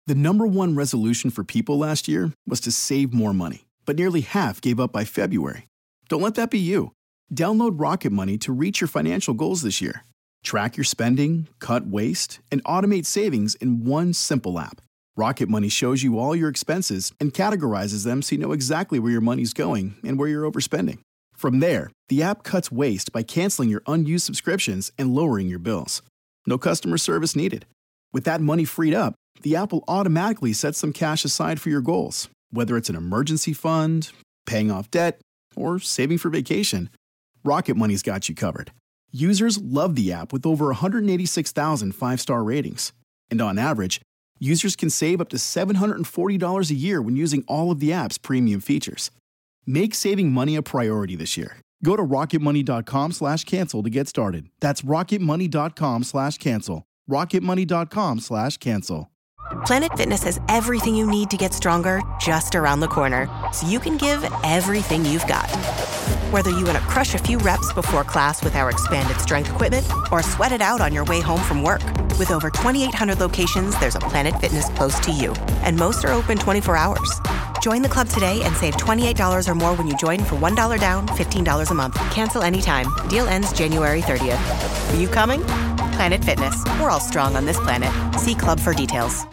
The number one resolution for people last year was to save more money, but nearly half gave up by February. Don't let that be you. Download Rocket Money to reach your financial goals this year. Track your spending, cut waste, and automate savings in one simple app. Rocket Money shows you all your expenses and categorizes them so you know exactly where your money's going and where you're overspending. From there, the app cuts waste by canceling your unused subscriptions and lowering your bills. No customer service needed. With that money freed up, the app will automatically set some cash aside for your goals, whether it's an emergency fund, paying off debt, or saving for vacation. Rocket Money's got you covered. Users love the app with over 186,000 five-star ratings. And on average, users can save up to $740 a year when using all of the app's premium features. Make saving money a priority this year. Go to rocketmoney.com/cancel to get started. That's rocketmoney.com/cancel. rocketmoney.com/cancel. Planet Fitness has everything you need to get stronger just around the corner, so you can give everything you've got. Whether you want to crush a few reps before class with our expanded strength equipment or sweat it out on your way home from work. With over 2,800 locations, there's a Planet Fitness close to you, and most are open 24 hours. Join the club today and save $28 or more when you join for $1 down, $15 a month. Cancel anytime. Deal ends January 30th. Are you coming? Planet Fitness. We're all strong on this planet. See club for details.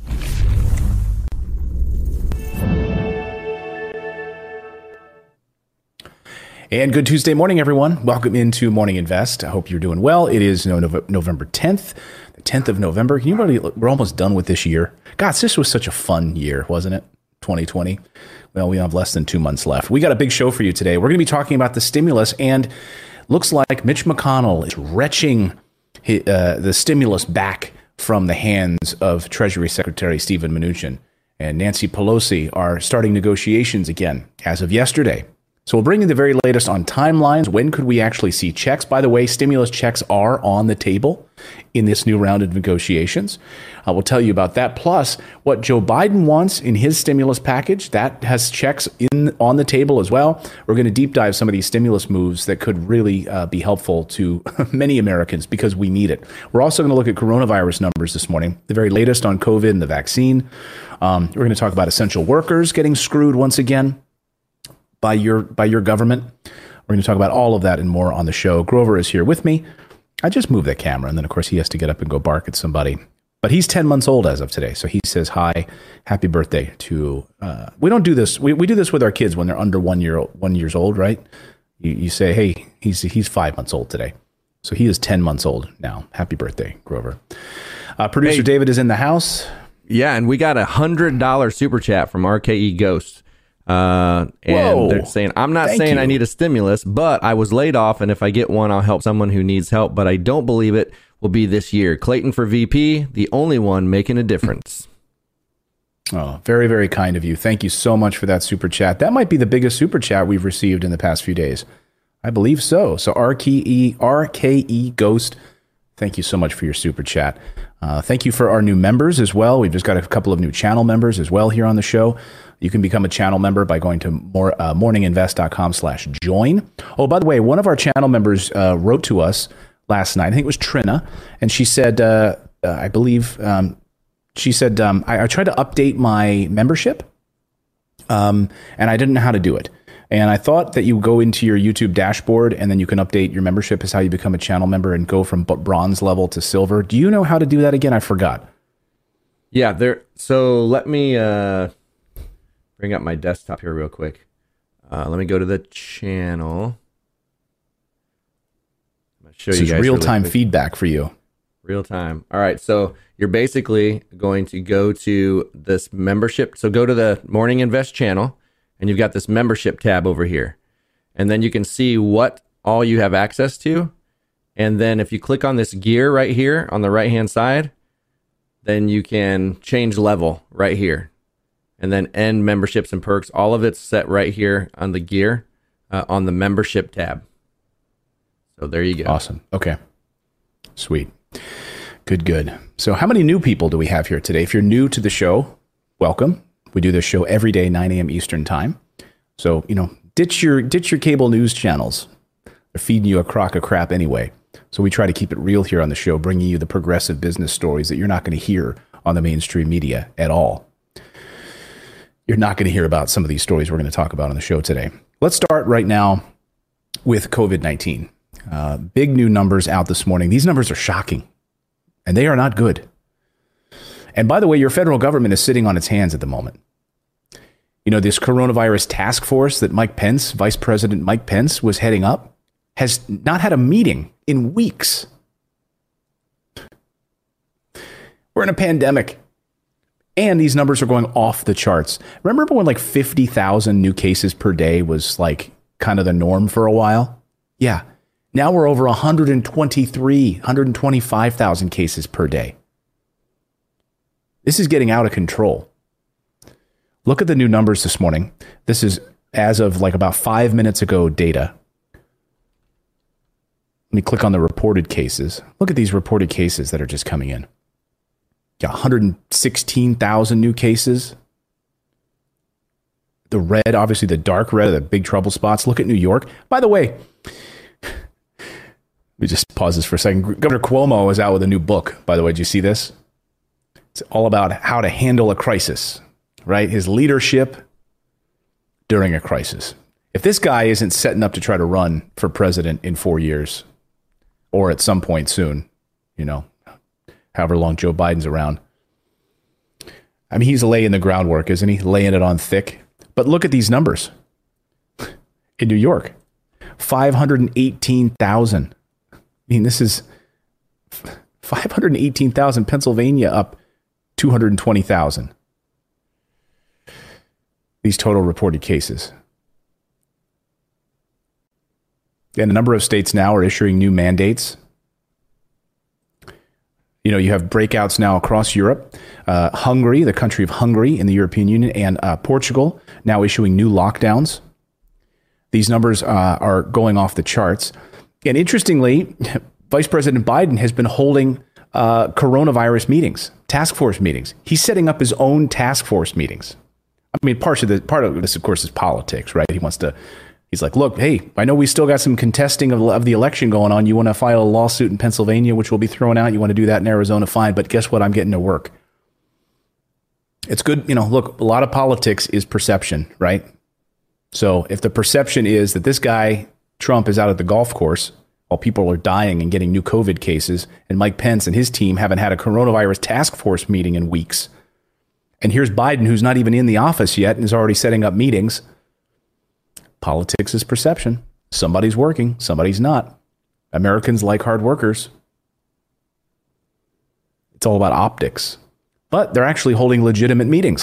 And good Tuesday morning, everyone. Welcome into Morning Invest. I hope you're doing well. It is November 10th, the 10th of November. Can you really, we're almost done with this year. Gosh, this was such a fun year, wasn't it? 2020. Well, we have less than 2 months left. We got a big show for you today. We're going to be talking about the stimulus, and looks like Mitch McConnell is retching the stimulus back from the hands of Treasury Secretary Steven Mnuchin. And Nancy Pelosi are starting negotiations again as of yesterday. So we'll bring you the very latest on timelines. When could we actually see checks? By the way, stimulus checks are on the table in this new round of negotiations. We'll tell you about that. Plus, what Joe Biden wants in his stimulus package, that has checks on the table as well. We're going to deep dive some of these stimulus moves that could really be helpful to many Americans because we need it. We're also going to look at coronavirus numbers this morning, the very latest on COVID and the vaccine. We're going to talk about essential workers getting screwed once again by your government. We're going to talk about all of that and more on the show. Grover is here with me. I just moved that camera, and then, of course, he has to get up and go bark at somebody. But he's 10 months old as of today, so he says hi, happy birthday to... we don't do this. We do this with our kids when they're under 1 years old, right? You say, hey, he's 5 months old today. So he is 10 months old now. Happy birthday, Grover. Producer David is in the house. Yeah, and we got $100 super chat from RKE Ghost. And they're saying, I'm not saying I need a stimulus, but I was laid off, and if I get one, I'll help someone who needs help, but I don't believe it will be this year. Clayton for VP, the only one making a difference. Oh, very, very kind of you. Thank you so much for that super chat. That might be the biggest super chat we've received in the past few days. I believe so. So RKE Ghost, thank you so much for your super chat. Thank you for our new members as well. We've just got a couple of new channel members as well here on the show. You can become a channel member by going to morninginvest.com/join. Oh, by the way, one of our channel members wrote to us last night. I think it was Trina. And she said, I believe, she said, I tried to update my membership and I didn't know how to do it. And I thought that you go into your YouTube dashboard and then you can update your membership is how you become a channel member and go from bronze level to silver. Do you know how to do that again? I forgot. Yeah, so let me bring up my desktop here real quick. Let me go to the channel. I'm going to show you guys real-time feedback for you. Real time. All right, so you're basically going to go to this membership. So go to the Morning Invest channel, and you've got this membership tab over here. And then you can see what all you have access to. And then if you click on this gear right here on the right-hand side, then you can change level right here. And then end memberships and perks. All of it's set right here on the gear on the membership tab. So there you go. Awesome. Okay. Sweet. Good. So how many new people do we have here today? If you're new to the show, welcome. We do this show every day, 9 a.m. Eastern time. So, ditch your cable news channels. They're feeding you a crock of crap anyway. So we try to keep it real here on the show, bringing you the progressive business stories that you're not going to hear on the mainstream media at all. You're not going to hear about some of these stories we're going to talk about on the show today. Let's start right now with COVID-19. Big new numbers out this morning. These numbers are shocking, and they are not good. And by the way, your federal government is sitting on its hands at the moment. You know, this coronavirus task force that Mike Pence, Vice President Mike Pence, was heading up, has not had a meeting in weeks. We're in a pandemic, and these numbers are going off the charts. Remember when like 50,000 new cases per day was like kind of the norm for a while? Yeah. Now we're over 125,000 cases per day. This is getting out of control. Look at the new numbers this morning. This is as of like about 5 minutes ago data. Let me click on the reported cases. Look at these reported cases that are just coming in. Got 116,000 new cases. The red, obviously the dark red, the big trouble spots. Look at New York. By the way, let me just pause this for a second. Governor Cuomo is out with a new book, by the way. Did you see this? It's all about how to handle a crisis, right? His leadership during a crisis. If this guy isn't setting up to try to run for president in 4 years or at some point soon, you know, however long Joe Biden's around. I mean, he's laying the groundwork, isn't he? Laying it on thick. But look at these numbers. In New York, 518,000. I mean, this is 518,000. Pennsylvania up 220,000. These total reported cases. And a number of states now are issuing new mandates. You know, you have breakouts now across Europe. Hungary, the country of Hungary in the European Union, and Portugal now issuing new lockdowns. These numbers are going off the charts. And interestingly, Vice President Biden has been holding coronavirus meetings, task force meetings. He's setting up his own task force meetings. I mean, part of this, of course, is politics, right? He's like, look, hey, I know we still got some contesting of the election going on. You want to file a lawsuit in Pennsylvania, which will be thrown out. You want to do that in Arizona, fine. But guess what? I'm getting to work. It's good. You know, look, a lot of politics is perception, right? So if the perception is that this guy, Trump, is out at the golf course while people are dying and getting new COVID cases, and Mike Pence and his team haven't had a coronavirus task force meeting in weeks, and here's Biden, who's not even in the office yet and is already setting up meetings. Politics is perception. Somebody's working, somebody's not. Americans like hard workers. It's all about optics. But they're actually holding legitimate meetings.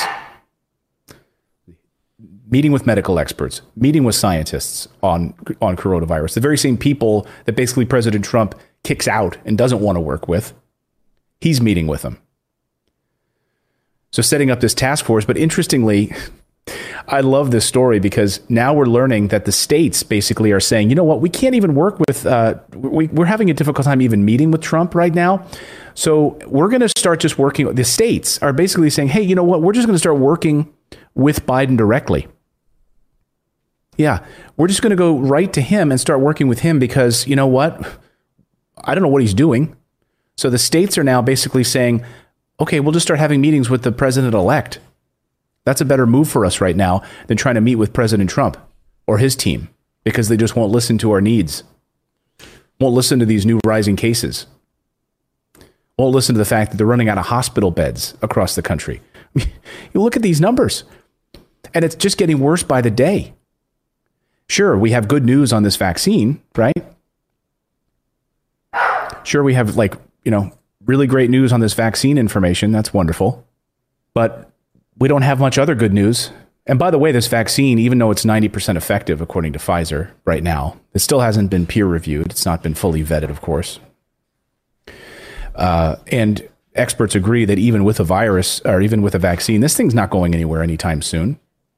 Meeting with medical experts, meeting with scientists on coronavirus. The very same people that basically President Trump kicks out and doesn't want to work with. He's meeting with them. So setting up this task force. But interestingly, I love this story because now we're learning that the states basically are saying, you know what, we can't even work with, we're having a difficult time even meeting with Trump right now. So we're going to start just working. The states are basically saying, hey, you know what, we're just going to start working with Biden directly. Yeah, we're just going to go right to him and start working with him because, you know what, I don't know what he's doing. So the states are now basically saying, okay, we'll just start having meetings with the president-elect. That's a better move for us right now than trying to meet with President Trump or his team because they just won't listen to our needs, won't listen to these new rising cases, won't listen to the fact that they're running out of hospital beds across the country. You look at these numbers, and it's just getting worse by the day. Sure, we have good news on this vaccine, right? Sure, we have really great news on this vaccine information. That's wonderful. But we don't have much other good news. And by the way, this vaccine, even though it's 90% effective, according to Pfizer right now, it still hasn't been peer reviewed. It's not been fully vetted, of course. And experts agree that even with a virus or even with a vaccine, this thing's not going anywhere anytime soon.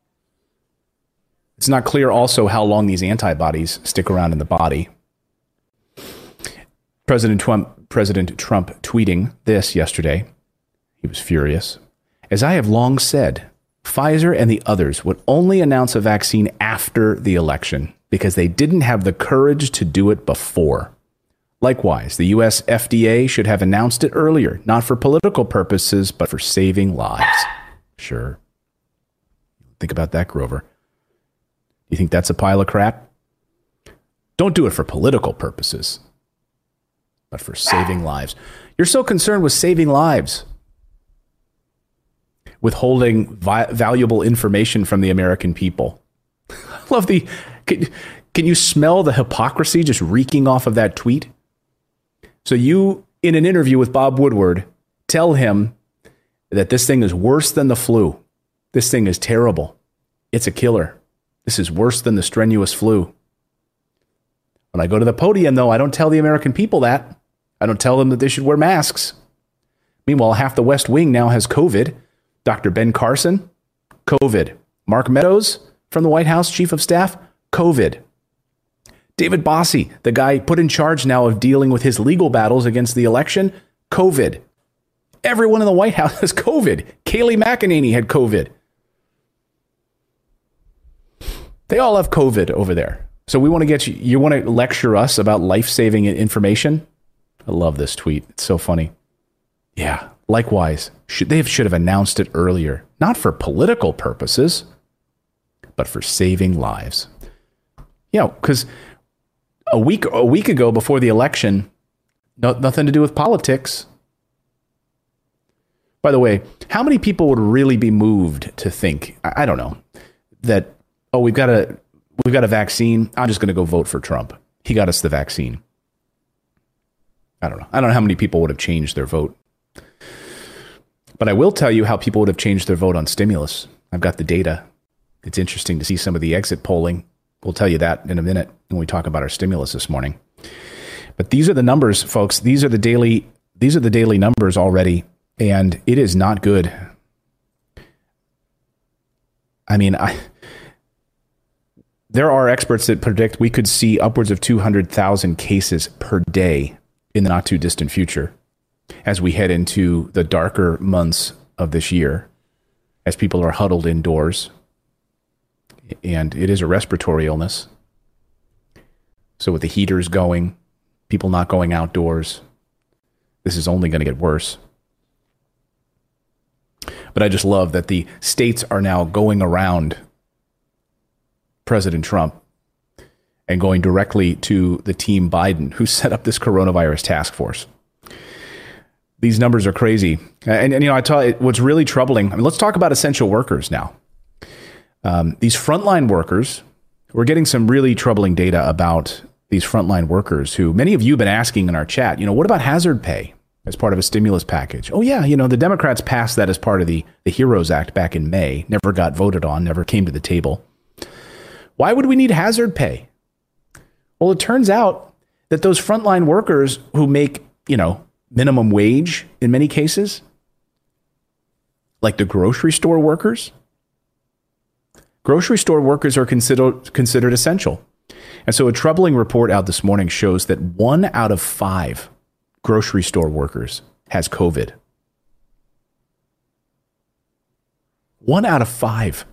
It's not clear also how long these antibodies stick around in the body. President Trump tweeting this yesterday. He was furious. As I have long said, Pfizer and the others would only announce a vaccine after the election because they didn't have the courage to do it before. Likewise, the U.S. FDA should have announced it earlier, not for political purposes, but for saving lives. Sure. Think about that, Grover. You think that's a pile of crap? Don't do it for political purposes, but for saving lives. You're so concerned with saving lives, withholding valuable information from the American people. I love the... Can you smell the hypocrisy just reeking off of that tweet? So you, in an interview with Bob Woodward, tell him that this thing is worse than the flu. This thing is terrible. It's a killer. This is worse than the strenuous flu. When I go to the podium, though, I don't tell the American people that. I don't tell them that they should wear masks. Meanwhile, half the West Wing now has COVID. Dr. Ben Carson, COVID. Mark Meadows from the White House, Chief of Staff, COVID. David Bossie, the guy put in charge now of dealing with his legal battles against the election, COVID. Everyone in the White House has COVID. Kayleigh McEnany had COVID. They all have COVID over there. So we want to get you want to lecture us about life-saving information? I love this tweet. It's so funny. Yeah, likewise, they should have announced it earlier, not for political purposes, but for saving lives. You know, because a week ago before the election, nothing to do with politics. By the way, how many people would really be moved to think, I don't know, that, oh, we've got a vaccine. I'm just going to go vote for Trump. He got us the vaccine. I don't know. I don't know how many people would have changed their vote. But I will tell you how people would have changed their vote on stimulus. I've got the data. It's interesting to see some of the exit polling. We'll tell you that in a minute when we talk about our stimulus this morning. But these are the numbers, folks. These are the daily numbers already, and it is not good. I mean, there are experts that predict we could see upwards of 200,000 cases per day in the not too distant future as we head into the darker months of this year, as people are huddled indoors. And it is a respiratory illness. So with the heaters going, people not going outdoors, this is only going to get worse. But I just love that the states are now going around President Trump and going directly to the team Biden, who set up this coronavirus task force. These numbers are crazy. And you know, I tell you, what's really troubling, I mean, let's talk about essential workers now. These frontline workers, we're getting some really troubling data about these frontline workers who many of you have been asking in our chat, you know, what about hazard pay as part of a stimulus package? Oh, yeah, you know, the Democrats passed that as part of the HEROES Act back in May, never got voted on, never came to the table. Why would we need hazard pay? Well, it turns out that those frontline workers who make, you know, minimum wage in many cases, like the grocery store workers are considered essential. And so a troubling report out this morning shows that 1 out of 5 grocery store workers has COVID. 1 out of 5.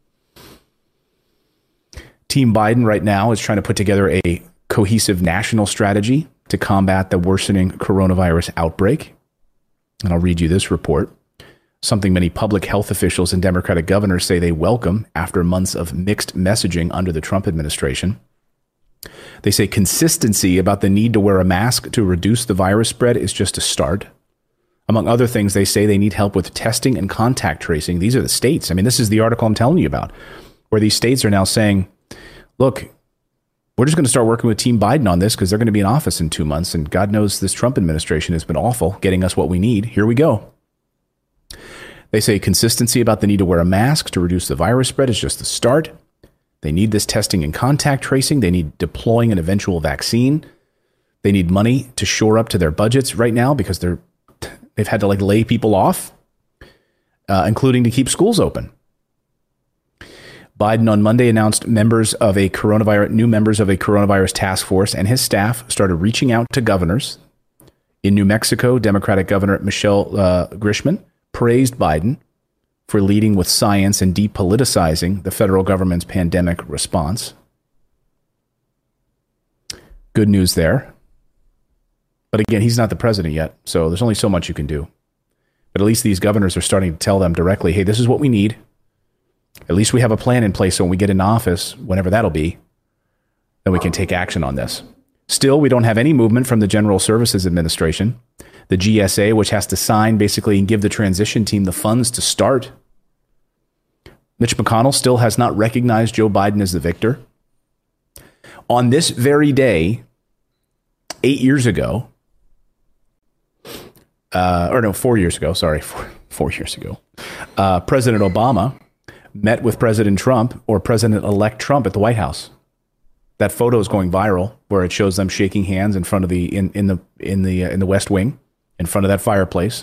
Team Biden right now is trying to put together a cohesive national strategy to combat the worsening coronavirus outbreak. And I'll read you this report. Something many public health officials and Democratic governors say they welcome after months of mixed messaging under the Trump administration. They say consistency about the need to wear a mask to reduce the virus spread is just a start. Among other things, they say they need help with testing and contact tracing. These are the states. I mean, this is the article I'm telling you about, where these states are now saying, look, we're just going to start working with Team Biden on this because they're going to be in office in 2 months. And God knows this Trump administration has been awful getting us what we need. Here we go. They say consistency about the need to wear a mask to reduce the virus spread is just the start. They need this testing and contact tracing. They need deploying an eventual vaccine. They need money to shore up to their budgets right now because they've had to lay people off, including to keep schools open. Biden on Monday announced new members of a coronavirus task force, and his staff started reaching out to governors. In New Mexico, Democratic Governor Michelle Grisham praised Biden for leading with science and depoliticizing the federal government's pandemic response. Good news there. But again, he's not the president yet, so there's only so much you can do. But at least these governors are starting to tell them directly, hey, this is what we need. At least we have a plan in place, so when we get in office, whenever that'll be, then we can take action on this. Still, we don't have any movement from the General Services Administration, the GSA, which has to sign basically and give the transition team the funds to start. Mitch McConnell still has not recognized Joe Biden as the victor. On this very day, 8 years ago, 4 years ago, sorry, 4 years ago, President Obama met with President Trump or President-elect Trump at the White House. That photo is going viral, where it shows them shaking hands in front of in the West Wing, in front of that fireplace.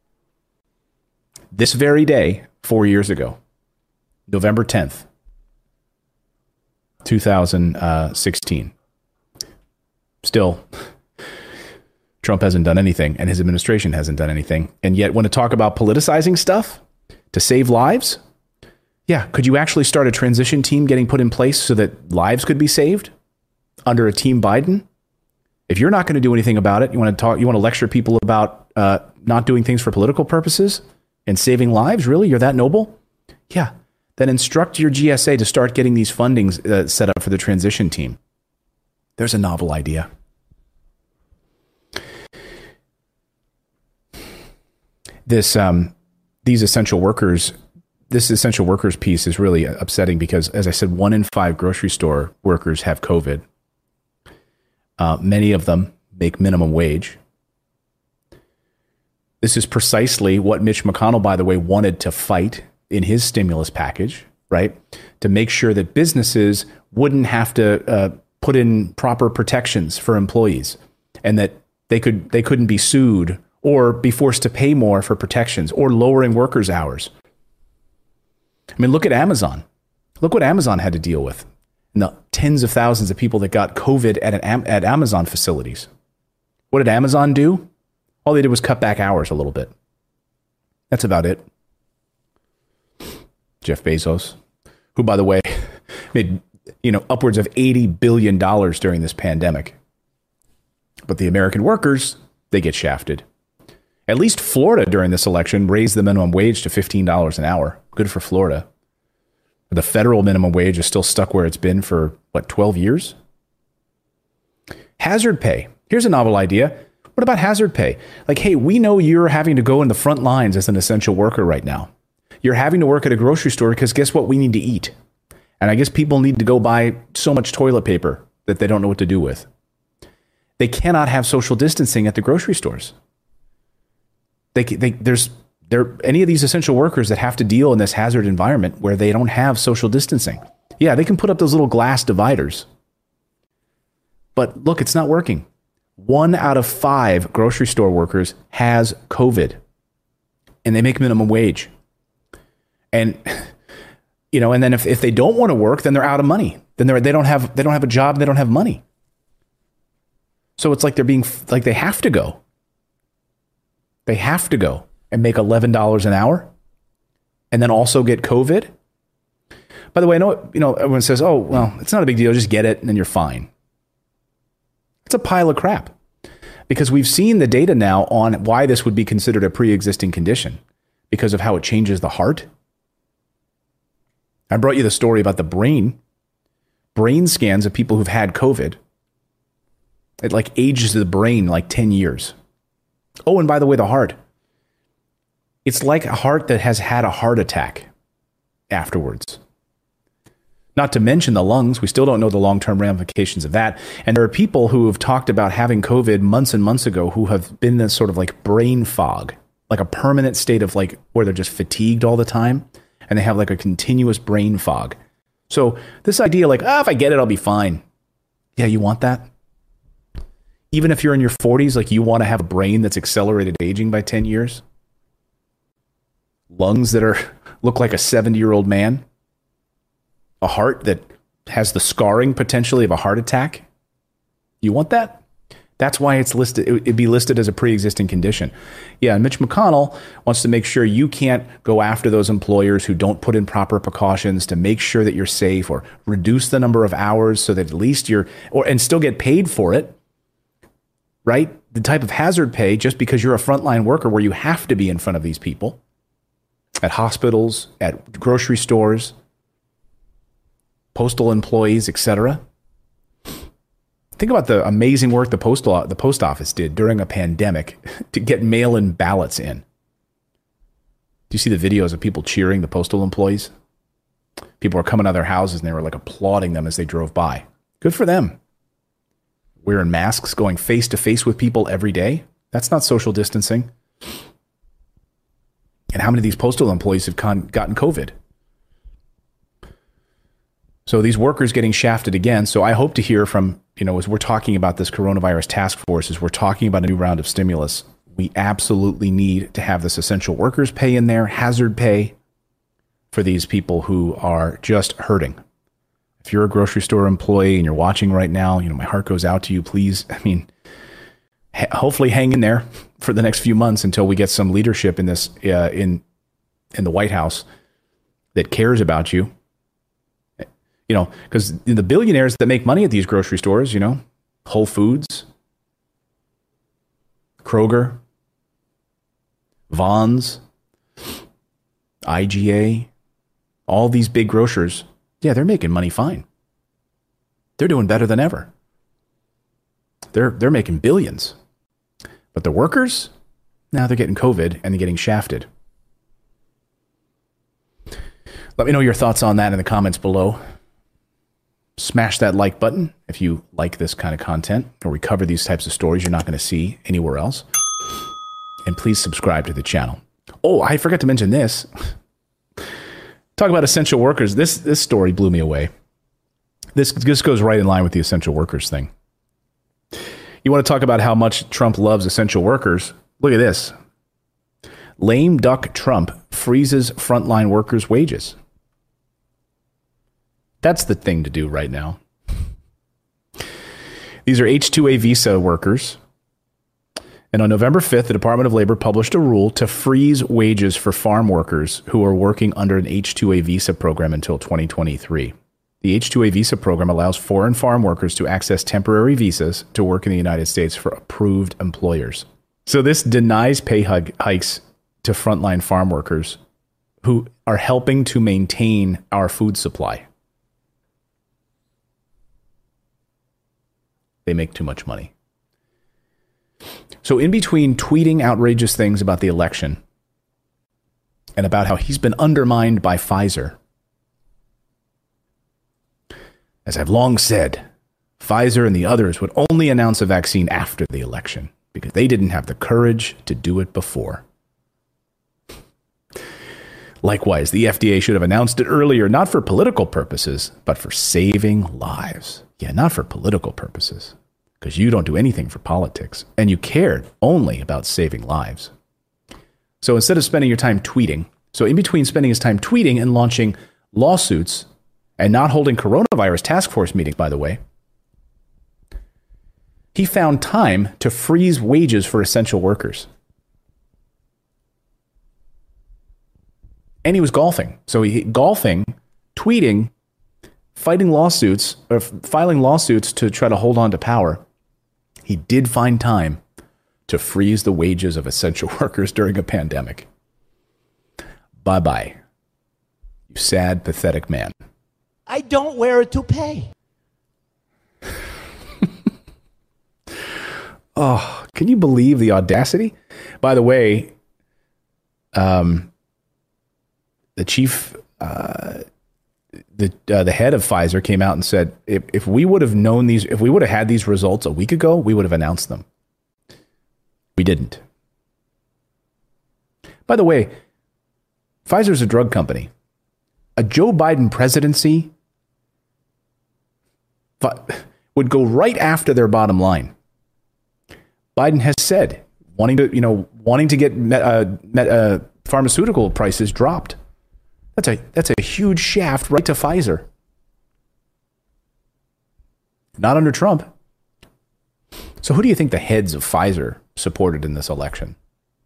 This very day, 4 years ago, November 10th, 2016. Still, Trump hasn't done anything, and his administration hasn't done anything. And yet, when to talk about politicizing stuff to save lives, yeah, could you actually start a transition team getting put in place so that lives could be saved under a Team Biden? If you're not going to do anything about it, you want to lecture people about not doing things for political purposes and saving lives? Really? You're that noble? Yeah. Then instruct your GSA to start getting these fundings set up for the transition team. There's a novel idea. This essential workers piece is really upsetting because, as I said, 1 in 5 grocery store workers have COVID. Many of them make minimum wage. This is precisely what Mitch McConnell, by the way, wanted to fight in his stimulus package, right? To make sure that businesses wouldn't have to put in proper protections for employees, and that they couldn't be sued or be forced to pay more for protections or lowering workers' hours. I mean, look at Amazon. Look what Amazon had to deal with. And the tens of thousands of people that got COVID at Amazon facilities. What did Amazon do? All they did was cut back hours a little bit. That's about it. Jeff Bezos, who, by the way, made upwards of $80 billion during this pandemic. But the American workers, they get shafted. At least Florida during this election raised the minimum wage to $15 an hour. Good for Florida. The federal minimum wage is still stuck where it's been for, 12 years? Hazard pay. Here's a novel idea. What about hazard pay? Like, hey, we know you're having to go in the front lines as an essential worker right now. You're having to work at a grocery store because guess what? We need to eat. And I guess people need to go buy so much toilet paper that they don't know what to do with. They cannot have social distancing at the grocery stores. There's any of these essential workers that have to deal in this hazard environment where they don't have social distancing. Yeah, they can put up those little glass dividers. But look, it's not working. 1 out of 5 grocery store workers has COVID, and they make minimum wage. And and then if they don't want to work, then they're out of money. Then they don't have a job, they don't have money. So it's like they have to go. They have to go and make $11 an hour and then also get COVID. By the way, I know everyone says, oh, well, it's not a big deal. Just get it and then you're fine. It's a pile of crap because we've seen the data now on why this would be considered a pre-existing condition because of how it changes the heart. I brought you the story about the brain scans of people who've had COVID. It ages the brain 10 years. Oh, and by the way, the heart. It's like a heart that has had a heart attack afterwards. Not to mention the lungs. We still don't know the long-term ramifications of that. And there are people who have talked about having COVID months and months ago who have been in this sort of brain fog, a permanent state of where they're just fatigued all the time. And they have a continuous brain fog. So this idea if I get it, I'll be fine. Yeah, you want that? Even if you're in your 40s, you want to have a brain that's accelerated aging by 10 years? Lungs that look like a 70-year-old man? A heart that has the scarring potentially of a heart attack? You want that? That's why it's listed. It'd be listed as a pre-existing condition. Yeah, and Mitch McConnell wants to make sure you can't go after those employers who don't put in proper precautions to make sure that you're safe or reduce the number of hours so that at least and still get paid for it. Right? the type of hazard pay just because you're a frontline worker where you have to be in front of these people at hospitals, at grocery stores, postal employees, etc. Think about the amazing work the post office did during a pandemic to get mail-in ballots in. Do you see the videos of people cheering the postal employees? People were coming out of their houses and they were like applauding them as they drove by. Good for them. Wearing masks, going face to face with people every day. That's not social distancing. And how many of these postal employees have gotten COVID? So these workers getting shafted again. So I hope to hear from, as we're talking about this coronavirus task force, as we're talking about a new round of stimulus, we absolutely need to have this essential workers pay in there, hazard pay for these people who are just hurting. If you're a grocery store employee and you're watching right now, my heart goes out to you. Please, hopefully hang in there for the next few months until we get some leadership in this, in the White House that cares about you. Because the billionaires that make money at these grocery stores, Whole Foods, Kroger, Vons, IGA, all these big grocers, yeah, they're making money fine. They're doing better than ever. They're making billions. But the workers, now they're getting COVID and they're getting shafted. Let me know your thoughts on that in the comments below. Smash that like button if you like this kind of content, or we cover these types of stories you're not going to see anywhere else. And please subscribe to the channel. Oh, I forgot to mention this. Talk about essential workers. This story blew me away. This goes right in line with the essential workers thing. You want to talk about how much Trump loves essential workers? Look at this. Lame duck Trump freezes frontline workers' wages. That's the thing to do right now. These are H-2A visa workers. And on November 5th, the Department of Labor published a rule to freeze wages for farm workers who are working under an H-2A visa program until 2023. The H-2A visa program allows foreign farm workers to access temporary visas to work in the United States for approved employers. So this denies pay hikes to frontline farm workers who are helping to maintain our food supply. They make too much money. So in between tweeting outrageous things about the election and about how he's been undermined by Pfizer, as I've long said, Pfizer and the others would only announce a vaccine after the election because they didn't have the courage to do it before. Likewise, the FDA should have announced it earlier, not for political purposes, but for saving lives. Yeah, not for political purposes, because you don't do anything for politics, and you cared only about saving lives. So instead of spending your time tweeting, so in between spending his time tweeting and launching lawsuits and not holding coronavirus task force meetings, by the way, he found time to freeze wages for essential workers. And he was golfing. So golfing, tweeting, fighting lawsuits, or filing lawsuits to try to hold on to power. He did find time to freeze the wages of essential workers during a pandemic. Bye-bye, you sad, pathetic man. I don't wear a toupee. Oh, can you believe the audacity? By the way, the chief, the head of Pfizer came out and said, if we would have known these, if we would have had these results a week ago, we would have announced them. We didn't. By the way, Pfizer's a drug company. A Joe Biden presidency would go right after their bottom line. Biden has said wanting to get pharmaceutical prices dropped. That's a huge shaft right to Pfizer. Not under Trump. So who do you think the heads of Pfizer supported in this election?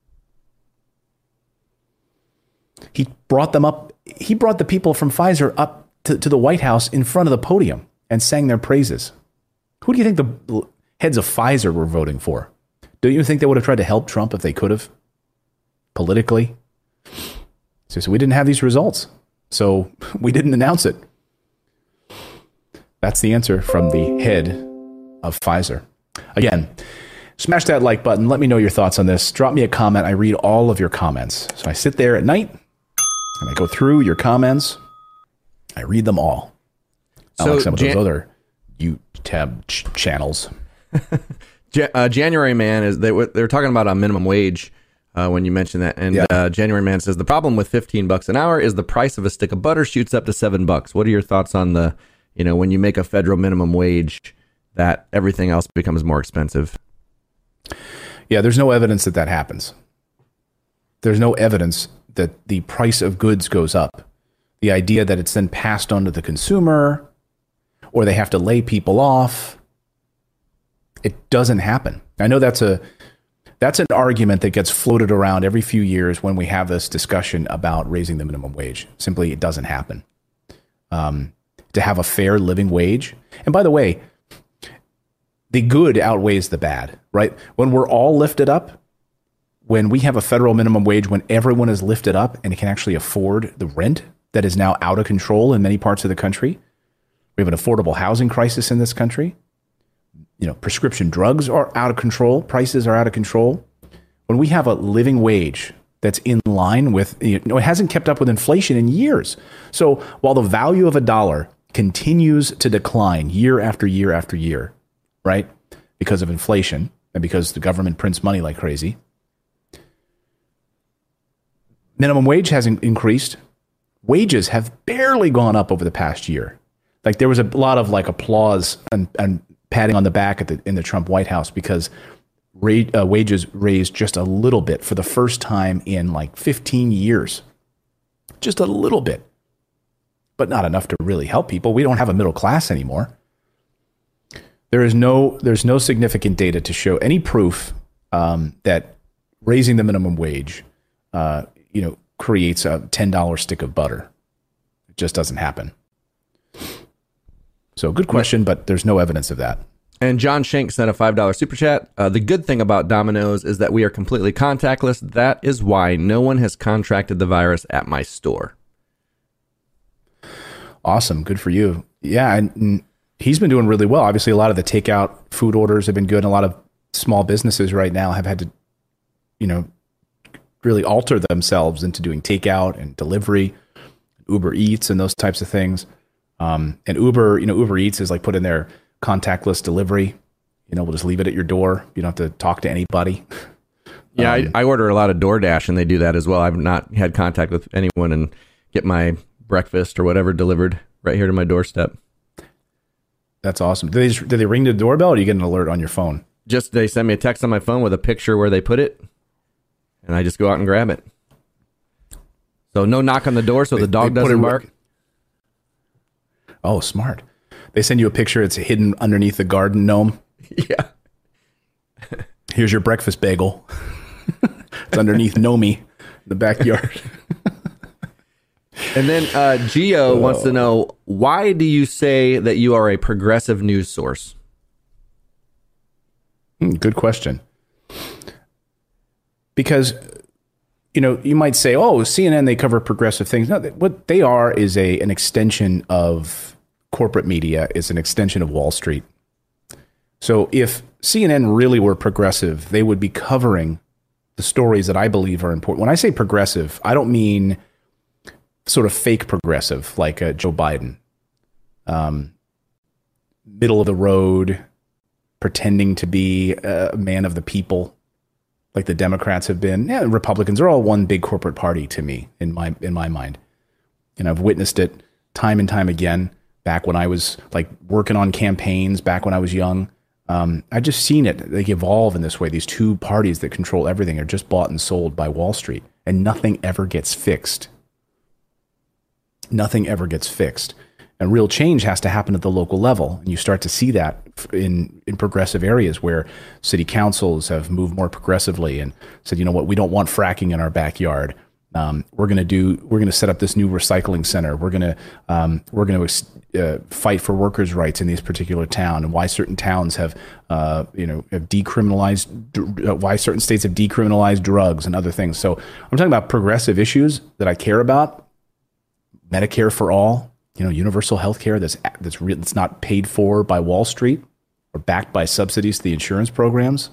He brought them up. He brought the people from Pfizer up to the White House in front of the podium and sang their praises. Who do you think the heads of Pfizer were voting for? Don't you think they would have tried to help Trump if they could have? Politically? So we didn't have these results. So we didn't announce it. That's the answer from the head of Pfizer. Again, smash that like button. Let me know your thoughts on this. Drop me a comment. I read all of your comments. So I sit there at night and I go through your comments. I read them all. So like some of those other YouTube channels. January Man is they're talking about a minimum wage when you mentioned that, and January Man says the problem with $15 an hour is the price of a stick of butter shoots up to $7. What are your thoughts on the, when you make a federal minimum wage, that everything else becomes more expensive? Yeah, there's no evidence that happens. There's no evidence that the price of goods goes up. The idea that it's then passed on to the consumer, or they have to lay people off, it doesn't happen. I know that's an argument that gets floated around every few years when we have this discussion about raising the minimum wage. Simply, it doesn't happen. To have a fair living wage, and by the way, the good outweighs the bad, right? When we're all lifted up, when we have a federal minimum wage, when everyone is lifted up and can actually afford the rent that is now out of control in many parts of the country, we have an affordable housing crisis in this country. Prescription drugs are out of control. Prices are out of control. When we have a living wage that's in line with, it hasn't kept up with inflation in years. So while the value of a dollar continues to decline year after year after year, right, because of inflation and because the government prints money like crazy, minimum wage hasn't increased. Wages have barely gone up over the past year. Like there was a lot of applause and patting on the back in the Trump White House because wages raised just a little bit for the first time in 15 years. Just a little bit, but not enough to really help people. We don't have a middle class anymore. There's no significant data to show any proof that raising the minimum wage, creates a $10 stick of butter. It just doesn't happen. So good question, but there's no evidence of that. And John Shank sent a $5 super chat. The good thing about Domino's is that we are completely contactless. That is why no one has contracted the virus at my store. Awesome. Good for you. Yeah. And he's been doing really well. Obviously, a lot of the takeout food orders have been good. And a lot of small businesses right now have had to, really alter themselves into doing takeout and delivery, Uber Eats and those types of things. And Uber Eats is put in their contactless delivery. We'll just leave it at your door. You don't have to talk to anybody. Yeah, I order a lot of DoorDash and they do that as well. I've not had contact with anyone and get my breakfast or whatever delivered right here to my doorstep. That's awesome. Do they ring the doorbell or do you get an alert on your phone? Just they send me a text on my phone with a picture where they put it and I just go out and grab it. So no knock on the door so the dog doesn't bark. Oh, smart. They send you a picture. It's hidden underneath the garden gnome. Yeah. Here's your breakfast bagel. It's underneath Nomi in the backyard. And then Gio wants to know, why do you say that you are a progressive news source? Good question. Because, you might say, oh, CNN, they cover progressive things. No, what they are is an extension of corporate media, is an extension of Wall Street. So if CNN really were progressive, they would be covering the stories that I believe are important. When I say progressive, I don't mean sort of fake progressive like Joe Biden. Middle of the road, pretending to be a man of the people, like the Democrats have been. Yeah, Republicans are all one big corporate party to me in my mind. And I've witnessed it time and time again back when I was working on campaigns, back when I was young. I just seen it. They evolve in this way. These two parties that control everything are just bought and sold by Wall Street, and nothing ever gets fixed. Nothing ever gets fixed. And real change has to happen at the local level. And you start to see that in progressive areas where city councils have moved more progressively and said, you know what, we don't want fracking in our backyard. We're going to set up this new recycling center. We're going to fight for workers' rights in this particular town, and why certain towns have decriminalized, why certain states have decriminalized drugs and other things. So I'm talking about progressive issues that I care about. Medicare for all, universal health care that's not paid for by Wall Street or backed by subsidies to the insurance programs.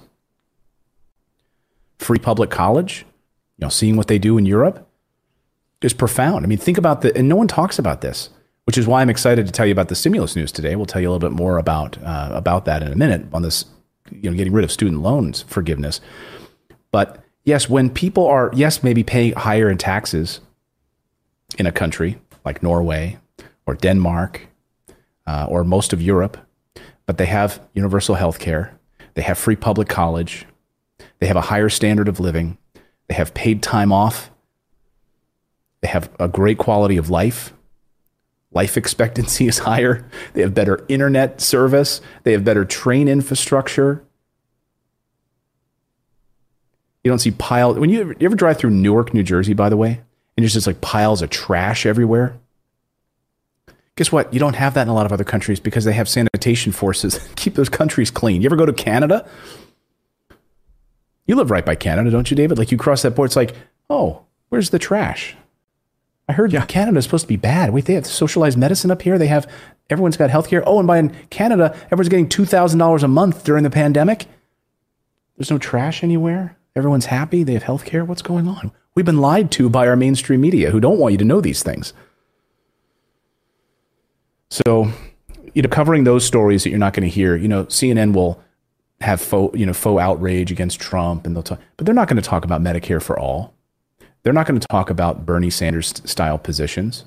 Free public college, seeing what they do in Europe is profound. I mean, think about and no one talks about this, which is why I'm excited to tell you about the stimulus news today. We'll tell you a little bit more about that in a minute on this, getting rid of student loans forgiveness. But yes, when people are, maybe paying higher in taxes in a country like Norway or Denmark or most of Europe, but they have universal health care, they have free public college, they have a higher standard of living, they have paid time off, they have a great quality of life, life expectancy is higher, they have better internet service, they have better train infrastructure. You don't see when you ever drive through Newark, New Jersey, by the way, and there's just like piles of trash everywhere. Guess what? You don't have that in a lot of other countries because they have sanitation forces that keep those countries clean. You ever go to Canada? You live right by Canada, don't you, David? Like you cross that border, it's like, oh, where's the trash? I heard Canada is supposed to be bad. Wait, they have socialized medicine up here. Everyone's got healthcare. Oh, and in Canada, everyone's getting $2,000 a month during the pandemic. There's no trash anywhere. Everyone's happy. They have healthcare. What's going on? We've been lied to by our mainstream media who don't want you to know these things. So, covering those stories that you're not going to hear, CNN will have faux outrage against Trump, and but they're not going to talk about Medicare for all. They're not going to talk about Bernie Sanders style positions.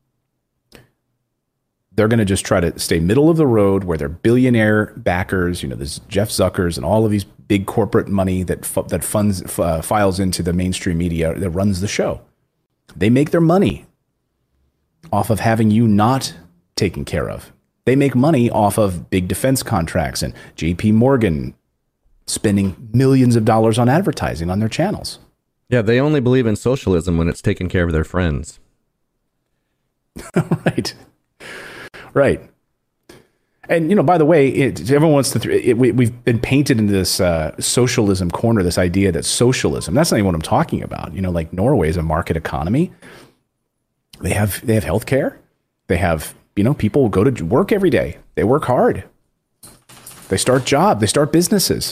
They're going to just try to stay middle of the road where they're billionaire backers, there's Jeff Zuckers and all of these big corporate money that files into the mainstream media that runs the show. They make their money off of having you not taken care of. They make money off of big defense contracts and JP Morgan spending millions of dollars on advertising on their channels. Yeah, they only believe in socialism when it's taking care of their friends. Right. And, by the way, everyone wants to, we've been painted into this socialism corner, this idea that socialism, that's not even what I'm talking about. Like Norway is a market economy. They have healthcare. They have, people go to work every day. They work hard. They start jobs. They start businesses.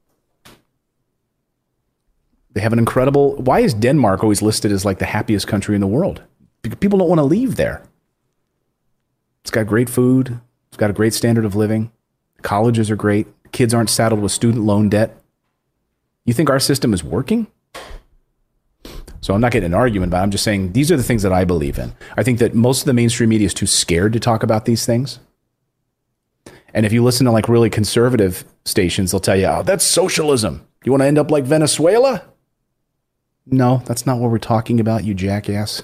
They have an incredible, why is Denmark always listed as like the happiest country in the world? Because people don't want to leave there. It's got great food. It's got a great standard of living. Colleges are great. Kids aren't saddled with student loan debt. You think our system is working? So I'm not getting an argument, but I'm just saying these are the things that I believe in. I think that most of the mainstream media is too scared to talk about these things. And if you listen to like really conservative stations, they'll tell you, oh, that's socialism. You want to end up like Venezuela? No, that's not what we're talking about, you jackass.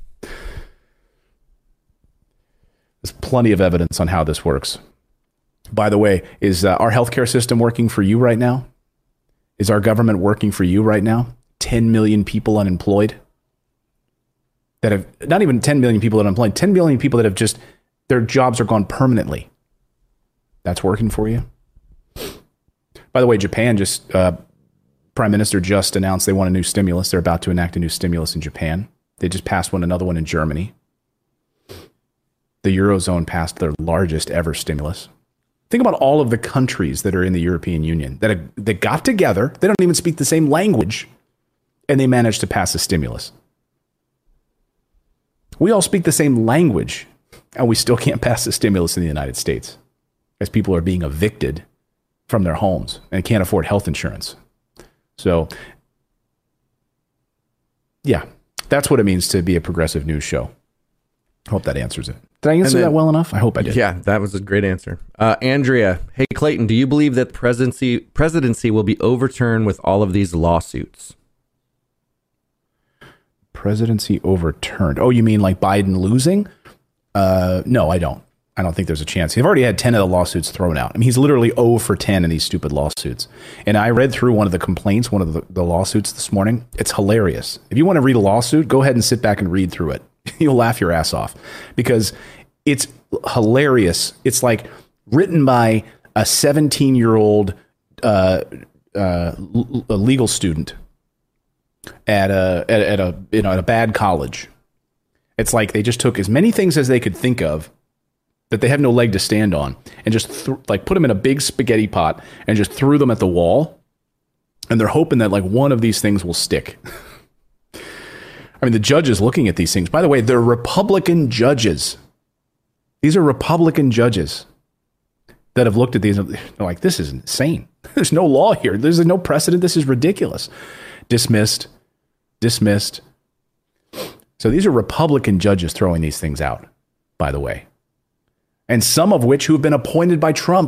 There's plenty of evidence on how this works. By the way, is our healthcare system working for you right now? Is our government working for you right now? 10 million people unemployed that have, not even 10 million people unemployed, 10 million people that have just, their jobs are gone permanently. That's working for you? By the way, Japan Prime Minister just announced they want a new stimulus. They're about to enact a new stimulus in Japan. They just passed another one in Germany. The Eurozone passed their largest ever stimulus. Think about all of the countries that are in the European Union that got together. They don't even speak the same language, and they managed to pass a stimulus. We all speak the same language, and we still can't pass a stimulus in the United States as people are being evicted from their homes and can't afford health insurance. So, yeah, that's what it means to be a progressive news show. I hope that answers it. Did I answer that well enough? I hope I did. Yeah, that was a great answer. Andrea, hey, Clayton, do you believe that presidency will be overturned with all of these lawsuits? Presidency overturned. Oh, you mean like Biden losing? No, I don't. I don't think there's a chance. He's already had 10 of the lawsuits thrown out. I mean, he's literally 0 for 10 in these stupid lawsuits. And I read through one of the complaints, one of the lawsuits this morning. It's hilarious. If you want to read a lawsuit, go ahead and sit back and read through it. You'll laugh your ass off because it's hilarious. It's like written by a 17-year-old a legal student at a bad college. It's like they just took as many things as they could think of that they have no leg to stand on and just put them in a big spaghetti pot and just threw them at the wall. And they're hoping that like one of these things will stick. I mean, the judges looking at these things, by the way, they're Republican judges. These are Republican judges that have looked at these and they're like, this is insane. There's no law here. There's no precedent. This is ridiculous. Dismissed. So these are Republican judges throwing these things out, by the way. And some of which who have been appointed by Trump.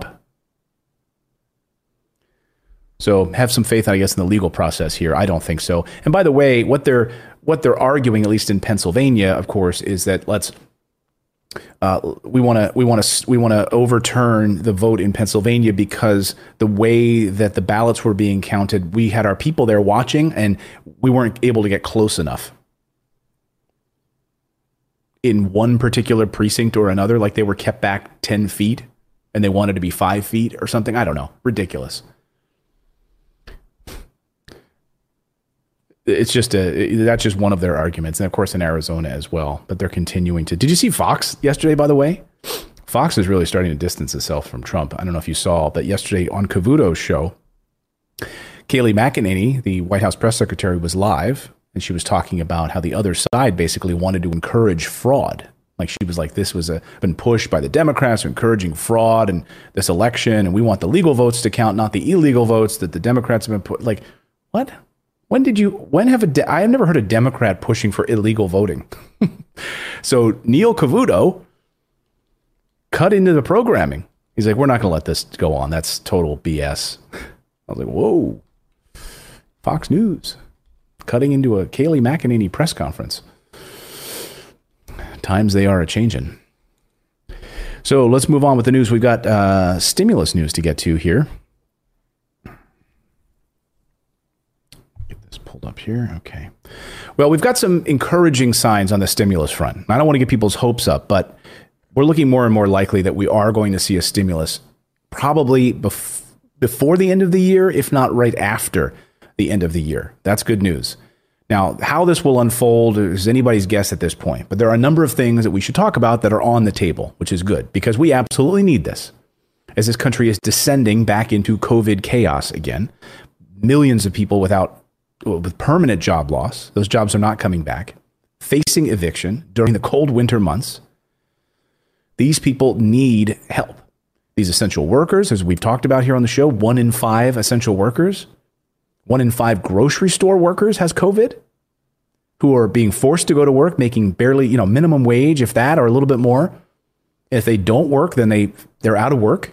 So have some faith, I guess, in the legal process here. I don't think so. And by the way, what they're arguing, at least in Pennsylvania, of course, is that we want to overturn the vote in Pennsylvania because the way that the ballots were being counted, we had our people there watching and we weren't able to get close enough in one particular precinct or another. Like they were kept back 10 feet and they wanted to be 5 feet or something. I don't know. Ridiculous. It's just that's just one of their arguments. And of course in Arizona as well, but they're continuing to. Did you see Fox yesterday, by the way? Fox is really starting to distance itself from Trump. I don't know if you saw, but yesterday on Cavuto's show, Kayleigh McEnany, the White House press secretary, was live and she was talking about how the other side basically wanted to encourage fraud. Like she was like, this was been pushed by the Democrats encouraging fraud in this election. And we want the legal votes to count, not the illegal votes that the Democrats have been put. Like, what? I have never heard a Democrat pushing for illegal voting. So Neil Cavuto cut into the programming. He's like, we're not going to let this go on. That's total BS. I was like, whoa, Fox News cutting into a Kayleigh McEnany press conference. Times they are a-changin'. So let's move on with the news. We've got stimulus news to get to here. Get this pulled up here. Okay. Well, we've got some encouraging signs on the stimulus front. I don't want to get people's hopes up, but we're looking more and more likely that we are going to see a stimulus probably before the end of the year, if not right after the end of the year. That's good news. Now, how this will unfold is anybody's guess at this point, but there are a number of things that we should talk about that are on the table, which is good because we absolutely need this. As this country is descending back into COVID chaos again, millions of people with permanent job loss, those jobs are not coming back, facing eviction during the cold winter months. These people need help. These essential workers, as we've talked about here on the show, 1 in 5 essential workers, 1 in 5 grocery store workers has COVID, who are being forced to go to work, making barely, minimum wage, if that, or a little bit more. If they don't work, then they're out of work.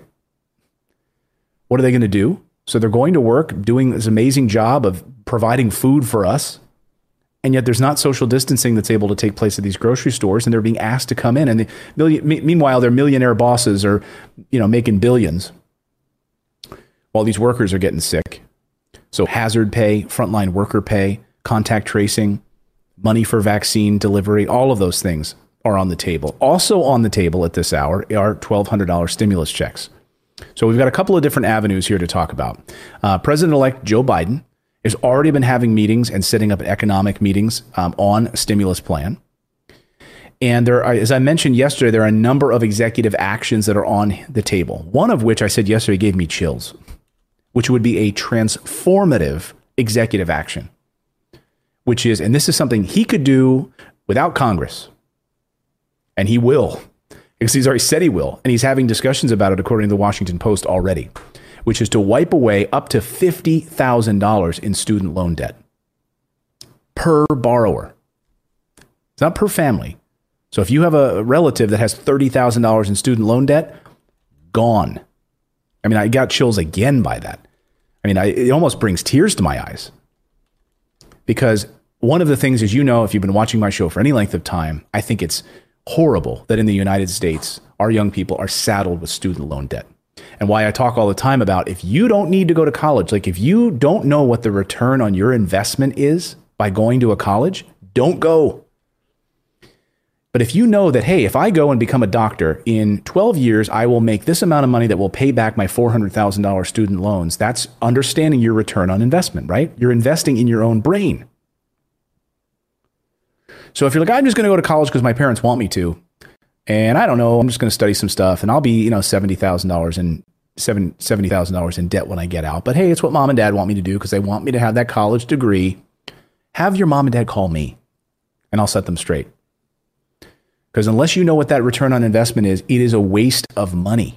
What are they going to do? So they're going to work, doing this amazing job of providing food for us. And yet there's not social distancing that's able to take place at these grocery stores, and they're being asked to come in. And meanwhile, their millionaire bosses are, making billions while these workers are getting sick. So hazard pay, frontline worker pay, contact tracing, money for vaccine delivery, all of those things are on the table. Also on the table at this hour are $1,200 stimulus checks. So we've got a couple of different avenues here to talk about. President-elect Joe Biden has already been having meetings and setting up economic meetings on a stimulus plan. And there are, as I mentioned yesterday, there are a number of executive actions that are on the table. One of which I said yesterday gave me chills, which would be a transformative executive action, which is, and this is something he could do without Congress. And he will, because he's already said he will. And he's having discussions about it, according to the Washington Post already, which is to wipe away up to $50,000 in student loan debt per borrower. It's not per family. So if you have a relative that has $30,000 in student loan debt, gone. I mean, I got chills again by that. I mean, it almost brings tears to my eyes. Because one of the things, as you know, if you've been watching my show for any length of time, I think it's horrible that in the United States, our young people are saddled with student loan debt. And why I talk all the time about if you don't need to go to college, like if you don't know what the return on your investment is by going to a college, don't go. But if you know that, hey, if I go and become a doctor in 12 years, I will make this amount of money that will pay back my $400,000 student loans. That's understanding your return on investment, right? You're investing in your own brain. So if you're like, I'm just going to go to college because my parents want me to, and I don't know, I'm just going to study some stuff and I'll be, $70,000 in debt when I get out. But hey, it's what mom and dad want me to do because they want me to have that college degree. Have your mom and dad call me and I'll set them straight. Because unless you know what that return on investment is, it is a waste of money.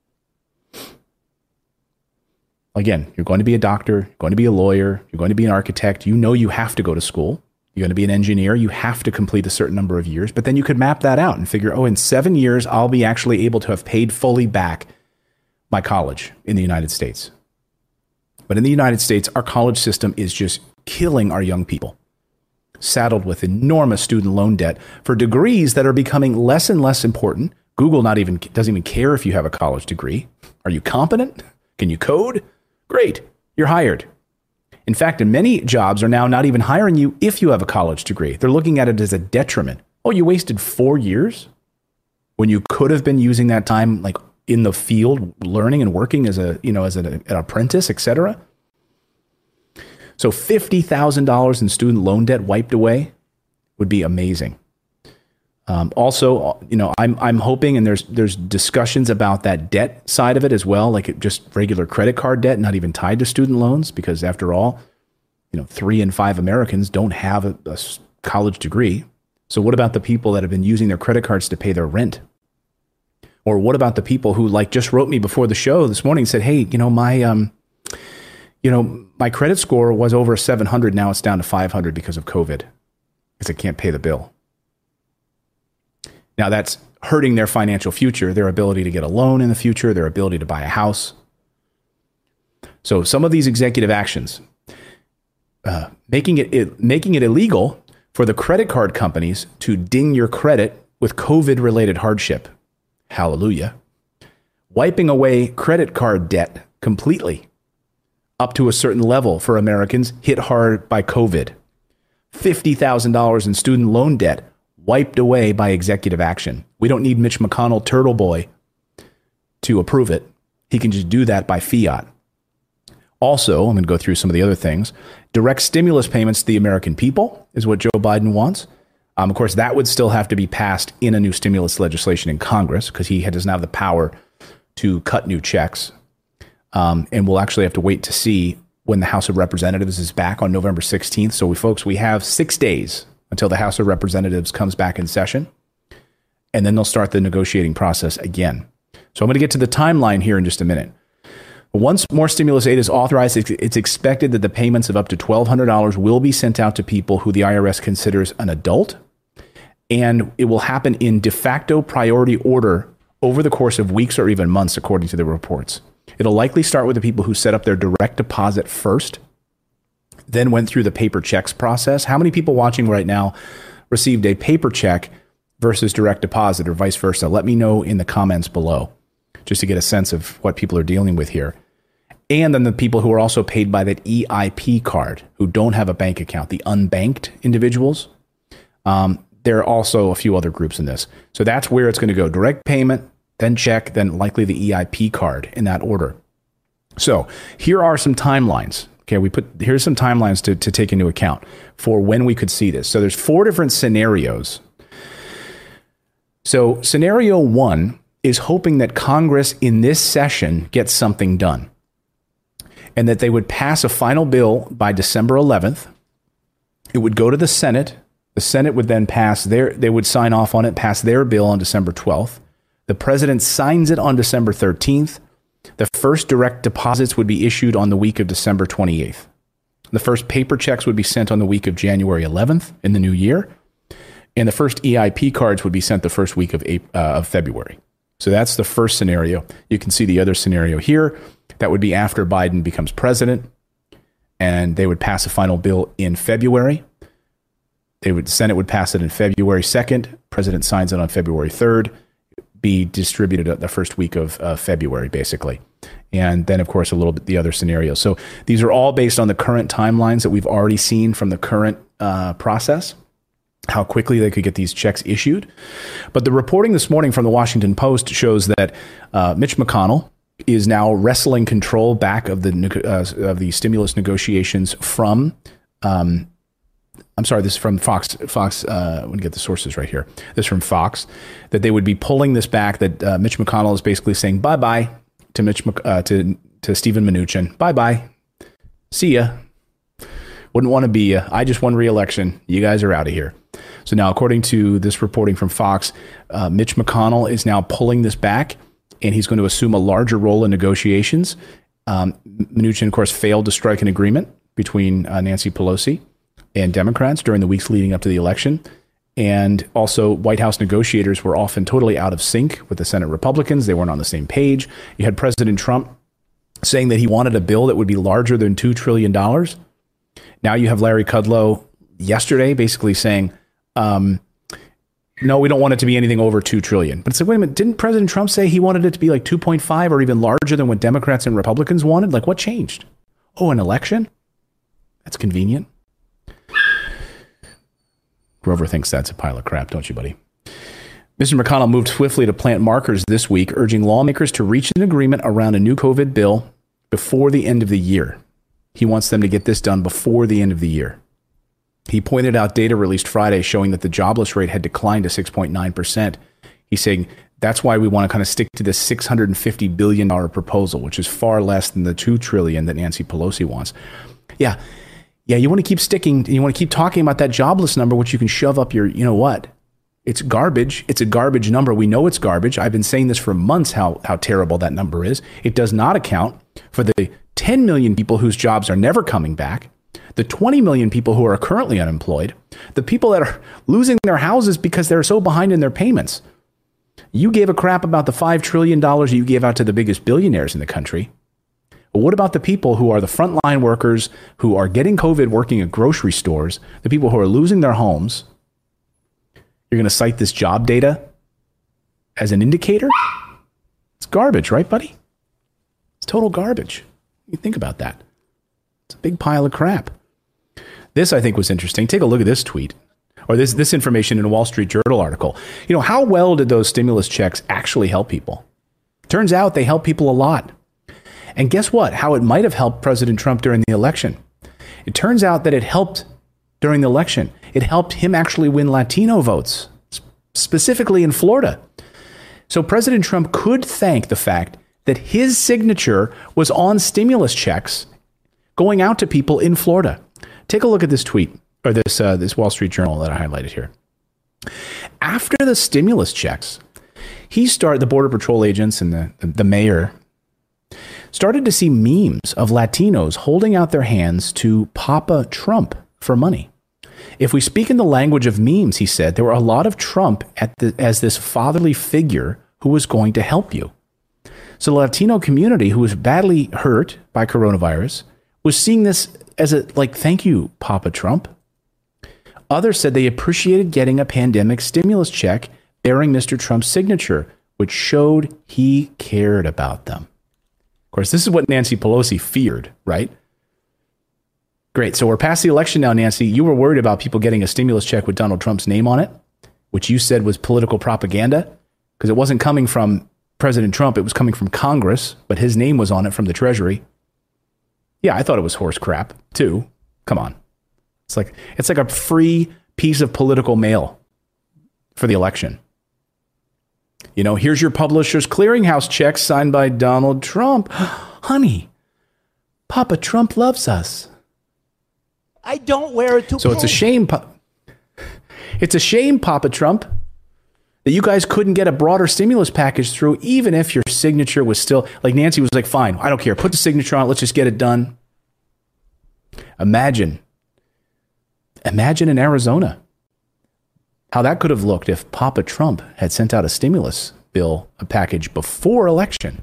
Again, you're going to be a doctor, you're going to be a lawyer, you're going to be an architect. You know you have to go to school. You're going to be an engineer. You have to complete a certain number of years. But then you could map that out and figure, in 7 years, I'll be actually able to have paid fully back my college in the United States. But in the United States, our college system is just killing our young people, saddled with enormous student loan debt for degrees that are becoming less and less important. Google doesn't even care if you have a college degree. Are you competent? Can you code? Great, you're hired. In fact, many jobs are now not even hiring you if you have a college degree. They're looking at it as a detriment. Oh, you wasted 4 years when you could have been using that time like in the field, learning and working as an apprentice, etc. So $50,000 in student loan debt wiped away would be amazing. Also, I'm hoping, and there's discussions about that debt side of it as well, like just regular credit card debt, not even tied to student loans, because after all, 3 in 5 Americans don't have a college degree. So what about the people that have been using their credit cards to pay their rent? Or what about the people who just wrote me before the show this morning and said, hey, my credit score was over 700. Now it's down to 500 because of COVID, because I can't pay the bill. Now that's hurting their financial future, their ability to get a loan in the future, their ability to buy a house. So some of these executive actions, making it illegal for the credit card companies to ding your credit with COVID-related hardship. Hallelujah. Wiping away credit card debt completely up to a certain level for Americans hit hard by COVID. $50,000 in student loan debt wiped away by executive action. We don't need Mitch McConnell, Turtle Boy, to approve it. He can just do that by fiat. Also, I'm going to go through some of the other things. Direct stimulus payments to the American people is what Joe Biden wants. Of course, that would still have to be passed in a new stimulus legislation in Congress because he doesn't have the power to cut new checks. And we'll actually have to wait to see when the House of Representatives is back on November 16th. So we have 6 days until the House of Representatives comes back in session, and then they'll start the negotiating process again. So I'm going to get to the timeline here in just a minute. Once more stimulus aid is authorized, it's expected that the payments of up to $1,200 will be sent out to people who the IRS considers an adult, and it will happen in de facto priority order over the course of weeks or even months, according to the reports. It'll likely start with the people who set up their direct deposit first, then went through the paper checks process. How many people watching right now received a paper check versus direct deposit or vice versa? Let me know in the comments below, just to get a sense of what people are dealing with here. And then the people who are also paid by that EIP card, who don't have a bank account, the unbanked individuals. There are also a few other groups in this. So that's where it's going to go. Direct payment, then check, then likely the EIP card in that order. So here are some timelines. Okay, here's some timelines to take into account for when we could see this. So there's 4 different scenarios. So scenario 1 is hoping that Congress in this session gets something done and that they would pass a final bill by December 11th. It would go to the Senate. The Senate would then they would sign off on it, pass their bill on December 12th. The president signs it on December 13th. The first direct deposits would be issued on the week of December 28th. The first paper checks would be sent on the week of January 11th in the new year. And the first EIP cards would be sent the first week of February. So that's the first scenario. You can see the other scenario here. That would be after Biden becomes president, and they would pass a final bill in February. The Senate would pass it in February 2nd. President signs it on February 3rd. be distributed the first week of February, basically. And then, of course, a little bit the other scenarios. So these are all based on the current timelines that we've already seen from the current process, how quickly they could get these checks issued. But the reporting this morning from the Washington Post shows that Mitch McConnell is now wresting control back of the stimulus negotiations from, I'm sorry, this is from Fox. I'm going to get the sources right here. This is from Fox, that they would be pulling this back, that Mitch McConnell is basically saying bye-bye to to Steven Mnuchin. Bye-bye. See ya. Wouldn't want to be ya. I just won re-election. You guys are out of here. So now, according to this reporting from Fox, Mitch McConnell is now pulling this back, and he's going to assume a larger role in negotiations. Mnuchin, of course, failed to strike an agreement between Nancy Pelosi and Democrats during the weeks leading up to the election. And also, White House negotiators were often totally out of sync with the Senate Republicans. They weren't on the same page. You had President Trump saying that he wanted a bill that would be larger than $2 trillion. Now you have Larry Kudlow yesterday basically saying, no, we don't want it to be anything over 2 trillion. But it's like, wait a minute, didn't President Trump say he wanted it to be like 2.5 or even larger than what Democrats and Republicans wanted? Like, what changed? Oh, an election? That's convenient. Grover thinks that's a pile of crap, don't you, buddy? Mr. McConnell moved swiftly to plant markers this week, urging lawmakers to reach an agreement around a new COVID bill before the end of the year. He wants them to get this done before the end of the year. He pointed out data released Friday showing that the jobless rate had declined to 6.9%. He's saying that's why we want to kind of stick to this $650 billion proposal, which is far less than the $2 trillion that Nancy Pelosi wants. Yeah, you want to keep sticking, you want to keep talking about that jobless number, which you can shove up your, you know what? It's garbage. It's a garbage number. We know it's garbage. I've been saying this for months, how terrible that number is. It does not account for the 10 million people whose jobs are never coming back, the 20 million people who are currently unemployed, the people that are losing their houses because they're so behind in their payments. You gave a crap about the $5 trillion you gave out to the biggest billionaires in the country. But what about the people who are the frontline workers who are getting COVID working at grocery stores, the people who are losing their homes? You're going to cite this job data as an indicator? It's garbage, right, buddy? It's total garbage. You think about that. It's a big pile of crap. This, I think, was interesting. Take a look at this tweet, or this information in a Wall Street Journal article. You know, how well did those stimulus checks actually help people? Turns out they help people a lot. And guess what? How it might have helped President Trump during the election. It turns out that it helped during the election. It helped him actually win Latino votes, specifically in Florida. So President Trump could thank the fact that his signature was on stimulus checks going out to people in Florida. Take a look at this tweet, or this Wall Street Journal that I highlighted here. After the stimulus checks, the Border Patrol agents and the mayor started to see memes of Latinos holding out their hands to Papa Trump for money. If we speak in the language of memes, he said, there were a lot of Trump as this fatherly figure who was going to help you. So the Latino community, who was badly hurt by coronavirus, was seeing this as a, like, thank you, Papa Trump. Others said they appreciated getting a pandemic stimulus check bearing Mr. Trump's signature, which showed he cared about them. Of course, this is what Nancy Pelosi feared, right? Great. So we're past the election now, Nancy. You were worried about people getting a stimulus check with Donald Trump's name on it, which you said was political propaganda, because it wasn't coming from President Trump. It was coming from Congress, but his name was on it from the Treasury. Yeah, I thought it was horse crap, too. Come on. It's like a free piece of political mail for the election. You know, here's your Publishers Clearinghouse check signed by Donald Trump. Honey, Papa Trump loves us. I don't wear a toupee. So it's a shame. It's a shame, Papa Trump, that you guys couldn't get a broader stimulus package through, even if your signature was still, like Nancy was like, fine, I don't care. Put the signature on. Let's just get it done. Imagine in Arizona how that could have looked if Papa Trump had sent out a stimulus bill, a package before election.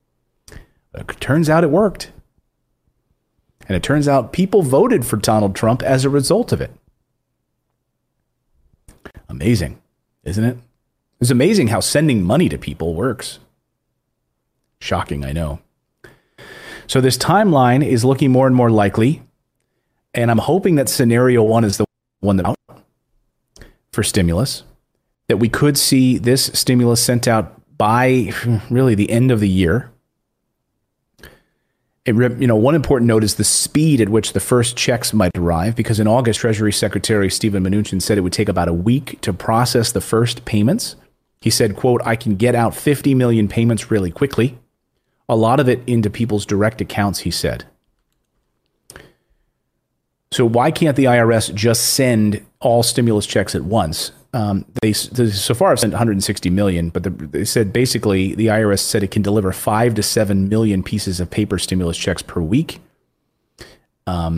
It turns out it worked. And it turns out people voted for Donald Trump as a result of it. Amazing, isn't it? It's amazing how sending money to people works. Shocking, I know. So this timeline is looking more and more likely, and I'm hoping that scenario one is the one that for stimulus, that we could see this stimulus sent out by really the end of the year. One important note is the speed at which the first checks might arrive, because in August, Treasury Secretary Steven Mnuchin said it would take about a week to process the first payments. He said, quote, "I can get out 50 million payments really quickly. A lot of it into people's direct accounts," he said. So why can't the IRS just send all stimulus checks at once? They so far have sent 160 million, but they said basically the IRS said it can deliver 5 to 7 million pieces of paper stimulus checks per week. And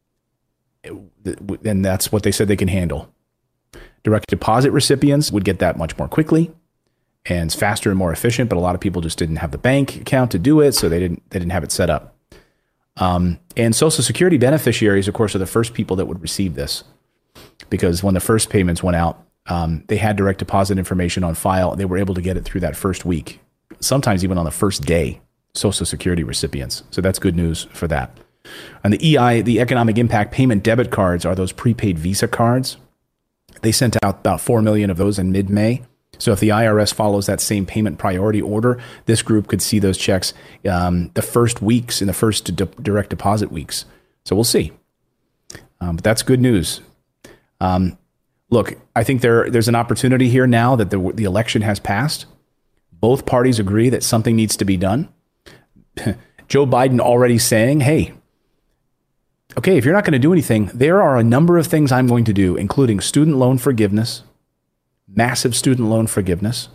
that's what they said they can handle. Direct deposit recipients would get that much more quickly, and it's faster and more efficient, but a lot of people just didn't have the bank account to do it, so they didn't have it set up. And Social Security beneficiaries, of course, are the first people that would receive this, because when the first payments went out, they had direct deposit information on file. They were able to get it through that first week, sometimes even on the first day, Social Security recipients. So that's good news for that. And the EI, the Economic Impact Payment debit cards, are those prepaid Visa cards. They sent out about 4 million of those in mid-May. So if the IRS follows that same payment priority order, this group could see those checks the first weeks, in the first direct deposit weeks. So we'll see. But that's good news. Look, I think there's an opportunity here now that the election has passed. Both parties agree that something needs to be done. Joe Biden already saying, hey, okay, if you're not going to do anything, there are a number of things I'm going to do, including student loan forgiveness, massive student loan forgiveness,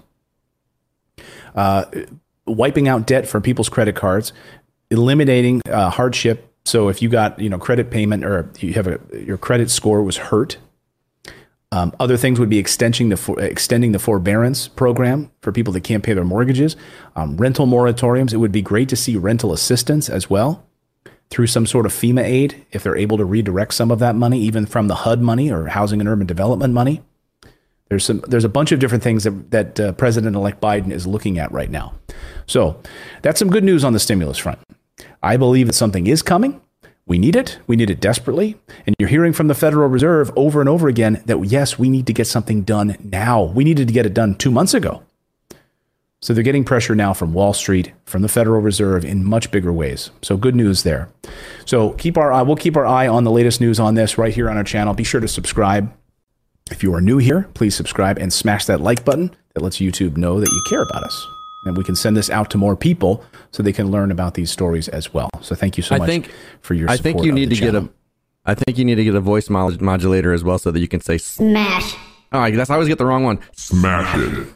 wiping out debt from people's credit cards, eliminating hardship. So if you got credit payment, or you have your credit score was hurt, other things would be extending the forbearance program for people that can't pay their mortgages, rental moratoriums. It would be great to see rental assistance as well through some sort of FEMA aid, if they're able to redirect some of that money, even from the HUD money or Housing and Urban Development money. There's a bunch of different things that President-elect Biden is looking at right now. So that's some good news on the stimulus front. I believe that something is coming. We need it. We need it desperately. And you're hearing from the Federal Reserve over and over again that, yes, we need to get something done now. We needed to get it done 2 months ago. So they're getting pressure now from Wall Street, from the Federal Reserve in much bigger ways. So good news there. So we'll keep our eye on the latest news on this right here on our channel. Be sure to subscribe. If you are new here, please subscribe and smash that like button that lets YouTube know that you care about us. And we can send this out to more people so they can learn about these stories as well. So thank you so much for your support. I think you need to get a voice modulator as well, so that you can say smash. Oh, I always get the wrong one. Smash it.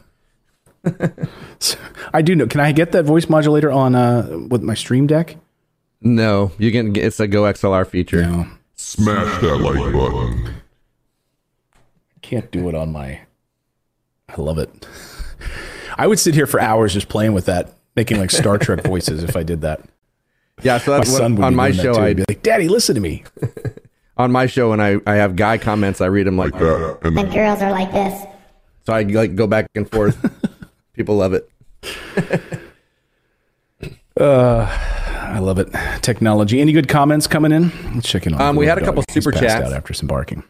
I do know. Can I get that voice modulator on with my Stream Deck? No, you can. It's a Go XLR feature. No. Smash that like button. Can't do it on my. I love it. I would sit here for hours just playing with that, making like Star Trek voices if I did that. Yeah, so that's on my show. I'd be like, "Daddy, listen to me." On my show, when I have guy comments, I read them like that. And the girls are like this. So I like go back and forth. People love it. I love it. Technology. Any good comments coming in? Let's check in on. We had a couple super chats out after some barking.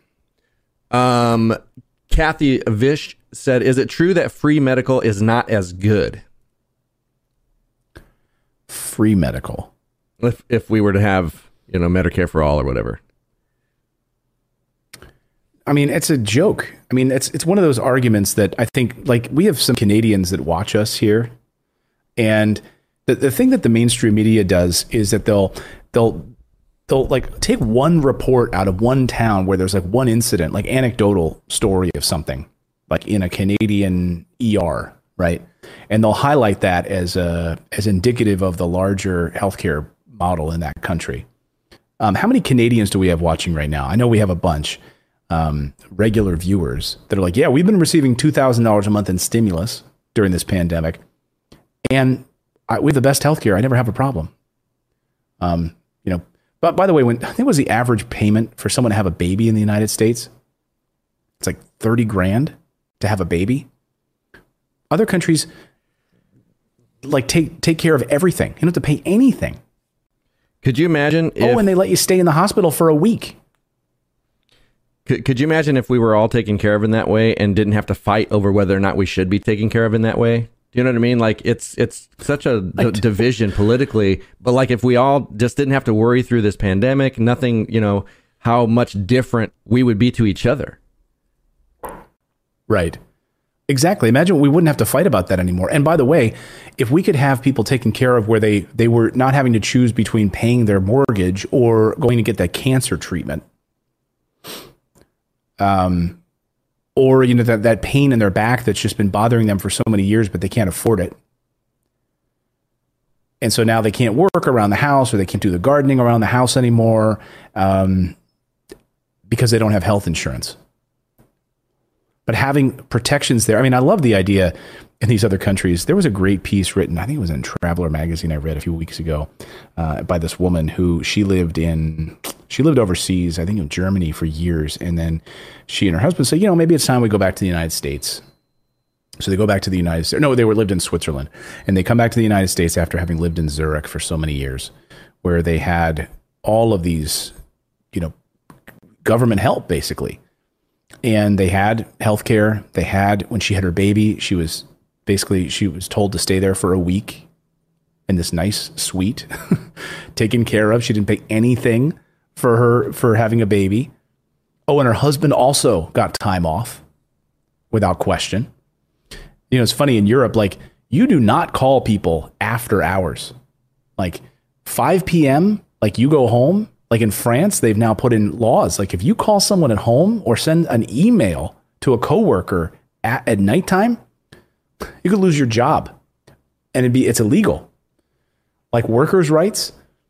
Kathy Vish said, "Is it true that free medical is not as good?" Free medical. If we were to have, Medicare for all or whatever. I mean, it's a joke. I mean, it's one of those arguments that I think, like, we have some Canadians that watch us here, and the thing that the mainstream media does is that they'll like take one report out of one town where there's like one incident, like anecdotal story of something, like in a Canadian ER, right? And they'll highlight that as indicative of the larger healthcare model in that country. How many Canadians do we have watching right now? I know we have a bunch. Regular viewers that are like, yeah, we've been receiving $2,000 a month in stimulus during this pandemic, and we have the best healthcare. I never have a problem. But by the way, I think it was the average payment for someone to have a baby in the United States, it's like $30,000 to have a baby. Other countries like take care of everything. You don't have to pay anything. Could you imagine if, and they let you stay in the hospital for a week. Could you imagine if we were all taken care of in that way and didn't have to fight over whether or not we should be taken care of in that way? Do you know what I mean? Like it's such a division politically, but like if we all just didn't have to worry through this pandemic, nothing, how much different we would be to each other. Right. Exactly. Imagine we wouldn't have to fight about that anymore. And by the way, if we could have people taken care of where they were not having to choose between paying their mortgage or going to get that cancer treatment, or that pain in their back that's just been bothering them for so many years, but they can't afford it. And so now they can't work around the house, or they can't do the gardening around the house anymore, because they don't have health insurance. But having protections there, I mean, I love the idea in these other countries. There was a great piece written, I think it was in Traveler magazine I read a few weeks ago, by this woman who she lived overseas, I think in Germany for years. And then she and her husband said, maybe it's time we go back to the United States. So they go back to the United States. No, they lived in Switzerland. And they come back to the United States after having lived in Zurich for so many years, where they had all of these, government help basically. And they had healthcare. They had, when she had her baby, she was told to stay there for a week in this nice suite, taken care of. She didn't pay anything for having a baby. Oh, and her husband also got time off without question. It's funny in Europe, like you do not call people after hours, like 5 p.m. Like you go home. Like in France, they've now put in laws. Like if you call someone at home or send an email to a coworker at nighttime, you could lose your job, and it's illegal. Like workers' rights,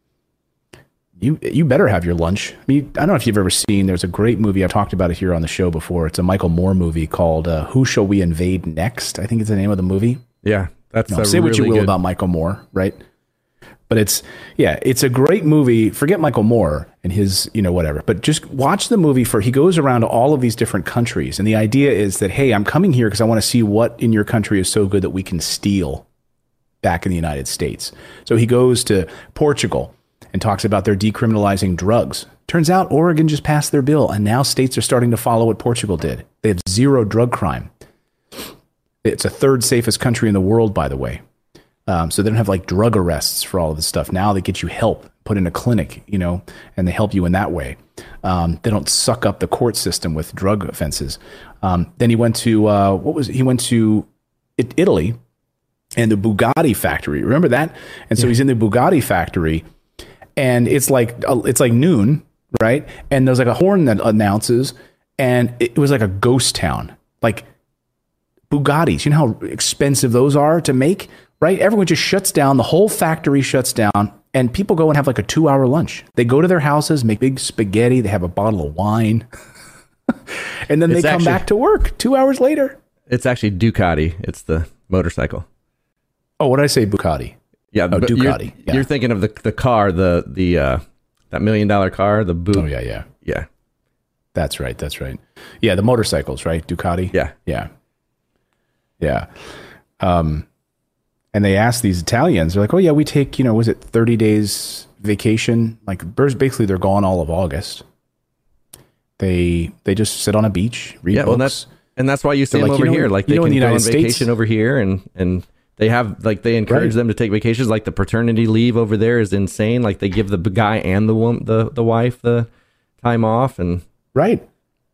you better have your lunch. I mean, I don't know if you've ever seen. There's a great movie. I talked about it here on the show before. It's a Michael Moore movie called "Who Shall We Invade Next?" I think it's the name of the movie. Yeah, that's say what you will about Michael Moore, right? But it's a great movie. Forget Michael Moore and his, whatever. But just watch the movie he goes around to all of these different countries. And the idea is that, hey, I'm coming here because I want to see what in your country is so good that we can steal back in the United States. So he goes to Portugal and talks about their decriminalizing drugs. Turns out Oregon just passed their bill, and now states are starting to follow what Portugal did. They have zero drug crime. It's a third safest country in the world, by the way. So they don't have like drug arrests for all of this stuff. Now they get you help, put in a clinic, and they help you in that way. They don't suck up the court system with drug offenses. Then he went to, he went to Italy and the Bugatti factory. Remember that? And so he's in the Bugatti factory, and it's like noon, right? And there's like a horn that announces, and it was like a ghost town, like Bugattis. You know how expensive those are to make? Right? Everyone just shuts down. The whole factory shuts down, and people go and have like a 2-hour lunch. They go to their houses, make big spaghetti. They have a bottle of wine, and then they come back to work 2 hours later. It's actually Ducati. It's the motorcycle. Oh, what did I say? Bugatti. Yeah. Ducati. You're thinking of the car, that $1 million car, the Bugatti. Oh yeah. Yeah. That's right. Yeah. The motorcycles, right? Ducati. Yeah. And they asked these Italians, they're like, oh yeah, we take, was it 30 days vacation? Like basically they're gone all of August. They just sit on a beach, read books. And that's why you see them over here. Like they can go on vacation over here, and they have, like, they encourage them to take vacations. Like the paternity leave over there is insane. Like they give the guy and the woman, the wife, the time off. And right.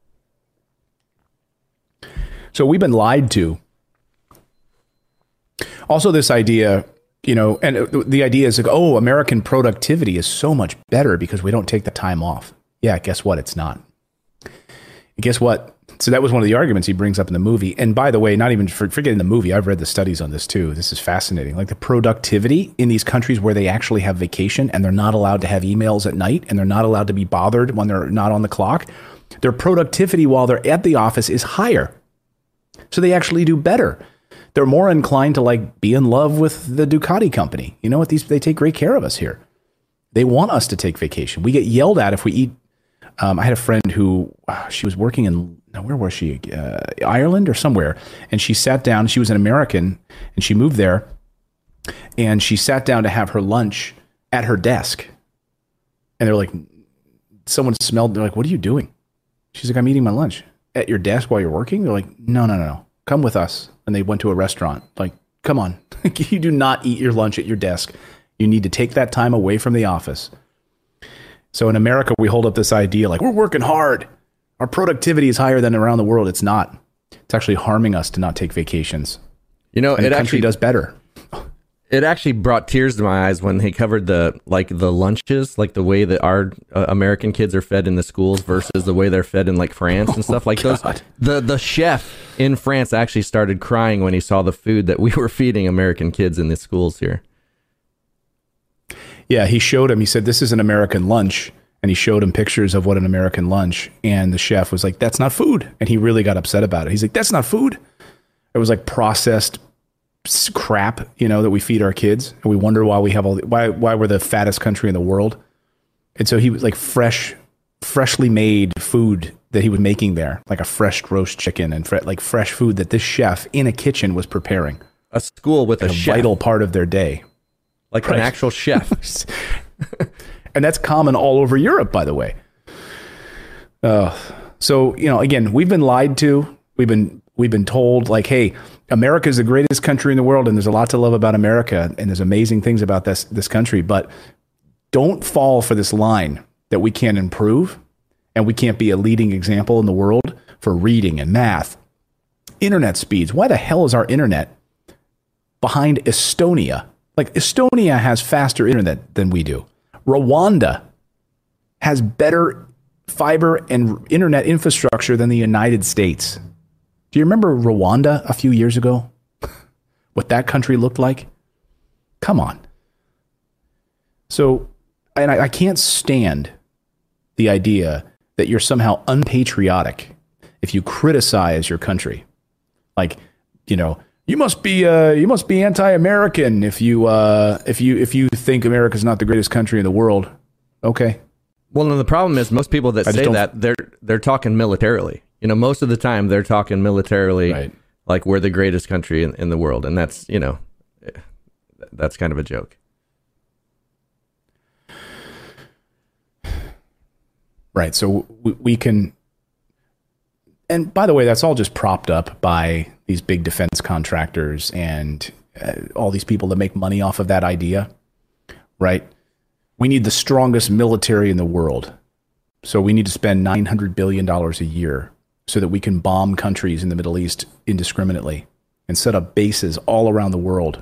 So we've been lied to. Also, this idea, and the idea is like, oh, American productivity is so much better because we don't take the time off. Yeah, guess what? It's not. And guess what? So that was one of the arguments he brings up in the movie. And by the way, not even forgetting the movie, I've read the studies on this too. This is fascinating. Like the productivity in these countries where they actually have vacation and they're not allowed to have emails at night and they're not allowed to be bothered when they're not on the clock, their productivity while they're at the office is higher. So they actually do better. They're more inclined to like be in love with the Ducati company. You know what? They take great care of us here. They want us to take vacation. We get yelled at if we eat. I had a friend who she was working in now where was she? Ireland or somewhere. And she sat down. She was an American, and she moved there. And she sat down to have her lunch at her desk. And they're like, someone smelled. They're like, what are you doing? She's like, I'm eating my lunch at your desk while you're working. They're like, no. Come with us. And they went to a restaurant. Like, come on. You do not eat your lunch at your desk. You need to take that time away from the office. So in America, we hold up this idea like we're working hard. Our productivity is higher than around the world. It's not. It's actually harming us to not take vacations. You know, and it the country actually does better. It actually brought tears to my eyes when they covered the lunches, like the way that our American kids are fed in the schools versus the way they're fed in like France and stuff like those. The chef in France actually started crying when he saw the food that we were feeding American kids in the schools here. Yeah, he showed him. He said, "This is an American lunch." And he showed him pictures of what an American lunch. And the chef was like, "That's not food." And he really got upset about it. He's like, "That's not food." It was like processed crap, that we feed our kids. And we wonder why we have why we're the fattest country in the world. And so he was like freshly made food that he was making there, like a fresh roast chicken and fresh food that this chef in a kitchen was preparing. A school with a chef. Vital part of their day. Like an actual chef. And that's common all over Europe, by the way. So, again, we've been lied to. We've been told like, hey, America is the greatest country in the world, and there's a lot to love about America, and there's amazing things about this country. But don't fall for this line that we can't improve and we can't be a leading example in the world for reading and math. Internet speeds. Why the hell is our internet behind Estonia? Like, Estonia has faster internet than we do. Rwanda has better fiber and internet infrastructure than the United States. Do you remember Rwanda a few years ago? What that country looked like? Come on. So, and I can't stand the idea that you're somehow unpatriotic if you criticize your country. Like, you must be anti-American if you think America's not the greatest country in the world. Okay. Well, and the problem is most people that say that they're talking militarily. Most of the time they're talking militarily, right, like we're the greatest country in the world, and that's that's kind of a joke. Right. So we can. And by the way, that's all just propped up by these big defense contractors and all these people that make money off of that idea, right? We need the strongest military in the world. So we need to spend $900 billion a year so that we can bomb countries in the Middle East indiscriminately and set up bases all around the world.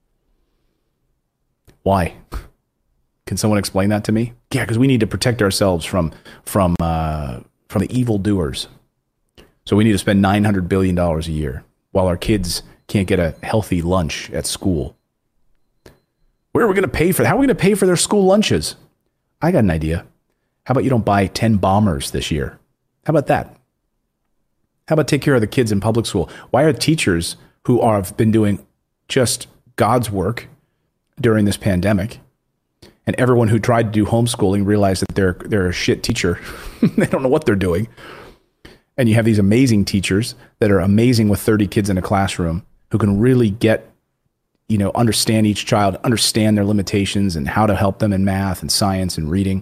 Why? Can someone explain that to me? Yeah, because we need to protect ourselves from the evildoers. So we need to spend $900 billion a year while our kids can't get a healthy lunch at school. Where are we going to pay for that? How are we going to pay for their school lunches? I got an idea. How about you don't buy 10 bombers this year? How about that? How about take care of the kids in public school? Why are teachers who have been doing just God's work during this pandemic, and everyone who tried to do homeschooling realized that they're a shit teacher. They don't know what they're doing. And you have these amazing teachers that are amazing with 30 kids in a classroom who can really understand each child, understand their limitations and how to help them in math and science and reading.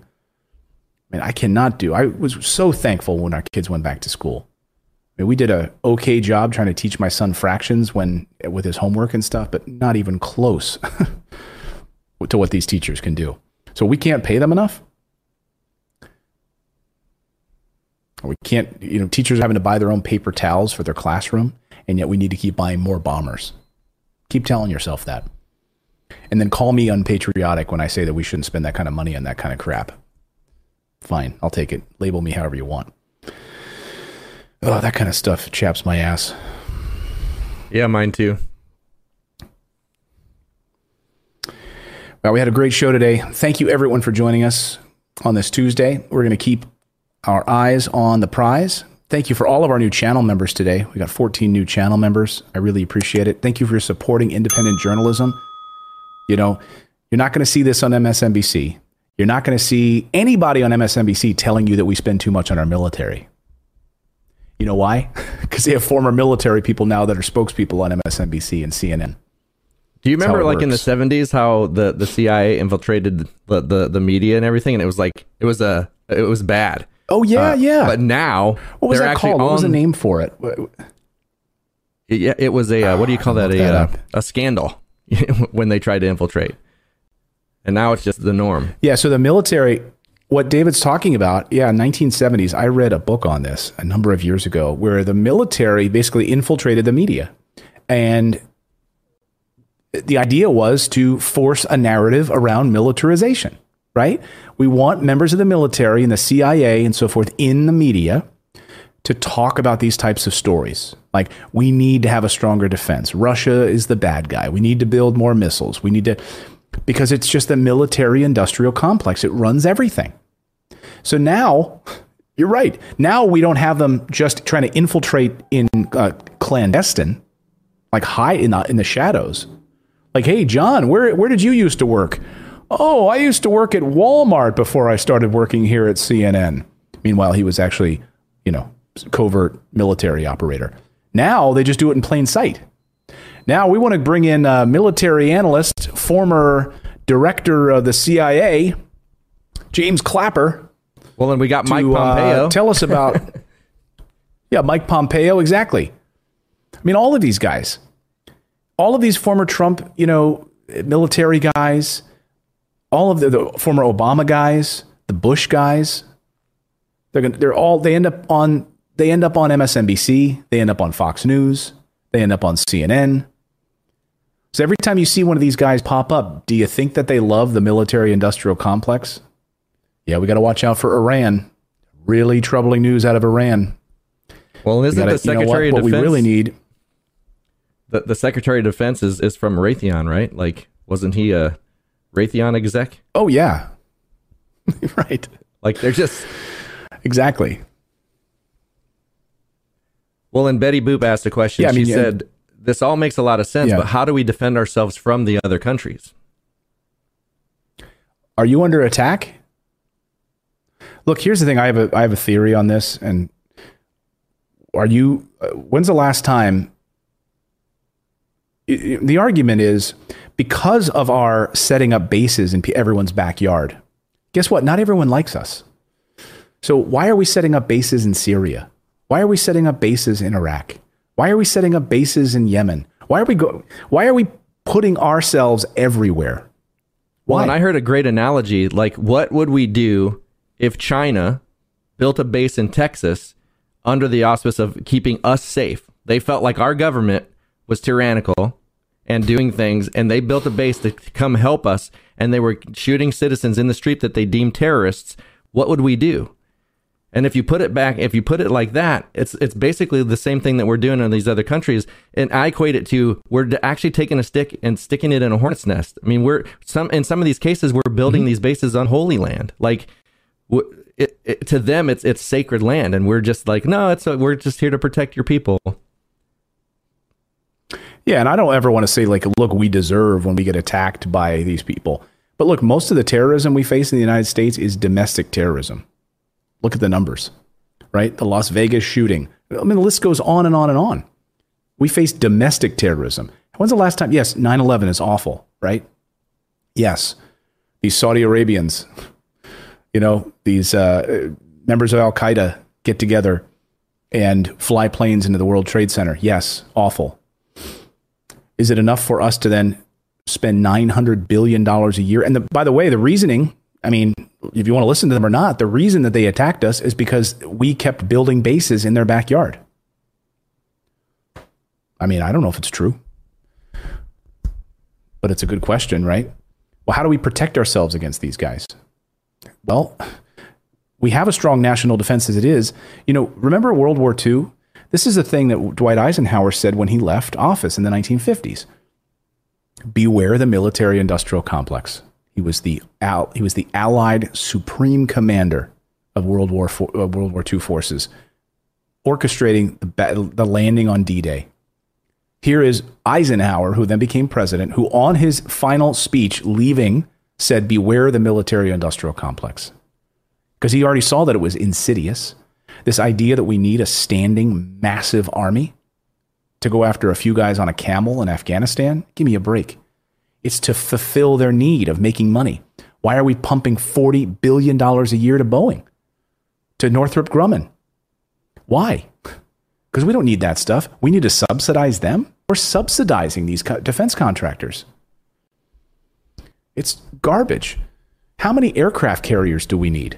I was so thankful when our kids went back to school. We did a okay job trying to teach my son fractions with his homework and stuff, but not even close to what these teachers can do. So we can't pay them enough. We can't, teachers are having to buy their own paper towels for their classroom, and yet we need to keep buying more bombers. Keep telling yourself that. And then call me unpatriotic when I say that we shouldn't spend that kind of money on that kind of crap. Fine, I'll take it. Label me however you want. Oh, that kind of stuff chaps my ass. Yeah, mine too. Well, we had a great show today. Thank you, everyone, for joining us on this Tuesday. We're going to keep our eyes on the prize. Thank you for all of our new channel members today. We got 14 new channel members. I really appreciate it. Thank you for supporting independent journalism. You're not going to see this on MSNBC. You're not going to see anybody on MSNBC telling you that we spend too much on our military. You know why? Because they have former military people now that are spokespeople on MSNBC and CNN. Do you remember, like, works. in the 70s, how the CIA infiltrated the media and everything, and it was like it was bad. Oh yeah, yeah. But now what was they're that actually called? What was the on- name for it? Yeah, it was a what do you call that? look that up. A scandal when they tried to infiltrate, and now it's just the norm. Yeah. So the military. What David's talking about, 1970s, I read a book on this a number of years ago where the military basically infiltrated the media. And the idea was to force a narrative around militarization, right? We want members of the military and the CIA and so forth in the media to talk about these types of stories. Like, we need to have a stronger defense. Russia is the bad guy. We need to build more missiles. We need to... Because it's just the military-industrial complex. It runs everything. So now, you're right. Now we don't have them just trying to infiltrate in clandestine, like high in the shadows. Like, hey, John, where did you used to work? Oh, I used to work at Walmart before I started working here at CNN. Meanwhile, he was actually, covert military operator. Now they just do it in plain sight. Now we want to bring in a military analyst, former director of the CIA, James Clapper. Well, and we got Mike Pompeo. Tell us about... Mike Pompeo, exactly. I mean, all of these guys. All of these former Trump, military guys, all of the former Obama guys, the Bush guys, they end up on MSNBC, they end up on Fox News, they end up on CNN. So every time you see one of these guys pop up, do you think that they love the military-industrial complex? Yeah, we got to watch out for Iran. Really troubling news out of Iran. Well, isn't the Secretary of Defense... What we really need... The Secretary of Defense is from Raytheon, right? Like, wasn't he a Raytheon exec? Oh, yeah. Right. Like, they're just... Exactly. Well, and Betty Boop asked a question. She said, this all makes a lot of sense, but how do we defend ourselves from the other countries? Are you under attack? Look, here's the thing. I have a theory on this. And when's the last time? The argument is because of our setting up bases in everyone's backyard. Guess what? Not everyone likes us. So why are we setting up bases in Syria? Why are we setting up bases in Iraq? Why are we setting up bases in Yemen? Why are we putting ourselves everywhere? Why? Well, and I heard a great analogy. Like, what would we do if China built a base in Texas under the auspice of keeping us safe? They felt like our government was tyrannical and doing things, and they built a base to come help us, and they were shooting citizens in the street that they deemed terrorists. What would we do? And if you put it like that, it's basically the same thing that we're doing in these other countries. And I equate it to, we're actually taking a stick and sticking it in a hornet's nest. I mean, in some of these cases, we're building these bases on Holy Land. Like, to them, it's sacred land, and we're just like, no, we're just here to protect your people. Yeah, and I don't ever want to say, like, look, we deserve when we get attacked by these people. But look, most of the terrorism we face in the United States is domestic terrorism. Look at the numbers, right? The Las Vegas shooting. I mean, the list goes on and on and on. We face domestic terrorism. When's the last time? Yes, 9/11 is awful, right? Yes, these Saudi Arabians, these members of Al-Qaeda get together and fly planes into the World Trade Center. Yes, awful. Is it enough for us to then spend $900 billion a year? And by the way, the reasoning, I mean, if you want to listen to them or not, the reason that they attacked us is because we kept building bases in their backyard. I mean, I don't know if it's true, but it's a good question, right? Well, how do we protect ourselves against these guys? Well, we have a strong national defense as it is. Remember World War II? This is a thing that Dwight Eisenhower said when he left office in the 1950s. Beware the military-industrial complex. He was the Allied supreme commander of World War II forces, orchestrating the landing on D-Day. Here is Eisenhower, who then became president, who on his final speech leaving said, beware the military-industrial complex. Because he already saw that it was insidious. This idea that we need a standing, massive army to go after a few guys on a camel in Afghanistan, give me a break. It's to fulfill their need of making money. Why are we pumping $40 billion a year to Boeing, to Northrop Grumman? Why? Because we don't need that stuff. We need to subsidize them. We're subsidizing these defense contractors. It's garbage. How many aircraft carriers do we need?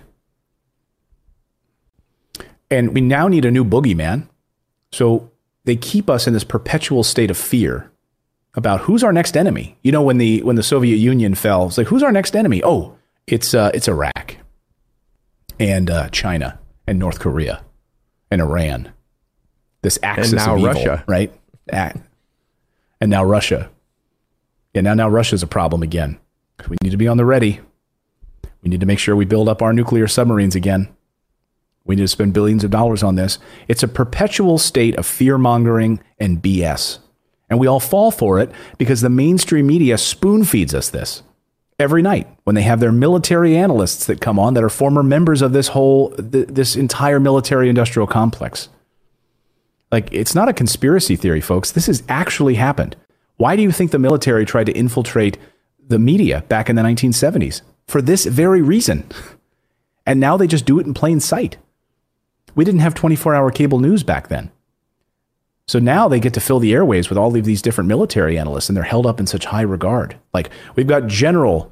And we now need a new boogeyman. So they keep us in this perpetual state of fear about who's our next enemy. You know, when the Soviet Union fell, it's like, who's our next enemy? Oh, it's Iraq and China and North Korea and Iran. This axis and now of evil, Russia, right? And now Russia. Yeah, now Russia's a problem again. We need to be on the ready. We need to make sure we build up our nuclear submarines again. We need to spend billions of dollars on this. It's a perpetual state of fear-mongering and BS. And we all fall for it because the mainstream media spoon feeds us this every night when they have their military analysts that come on that are former members of this entire military industrial complex. Like, it's not a conspiracy theory, folks. This has actually happened. Why do you think the military tried to infiltrate the media back in the 1970s? For this very reason. And now they just do it in plain sight. We didn't have 24-hour cable news back then. So now they get to fill the airwaves with all of these different military analysts, and they're held up in such high regard. Like, we've got General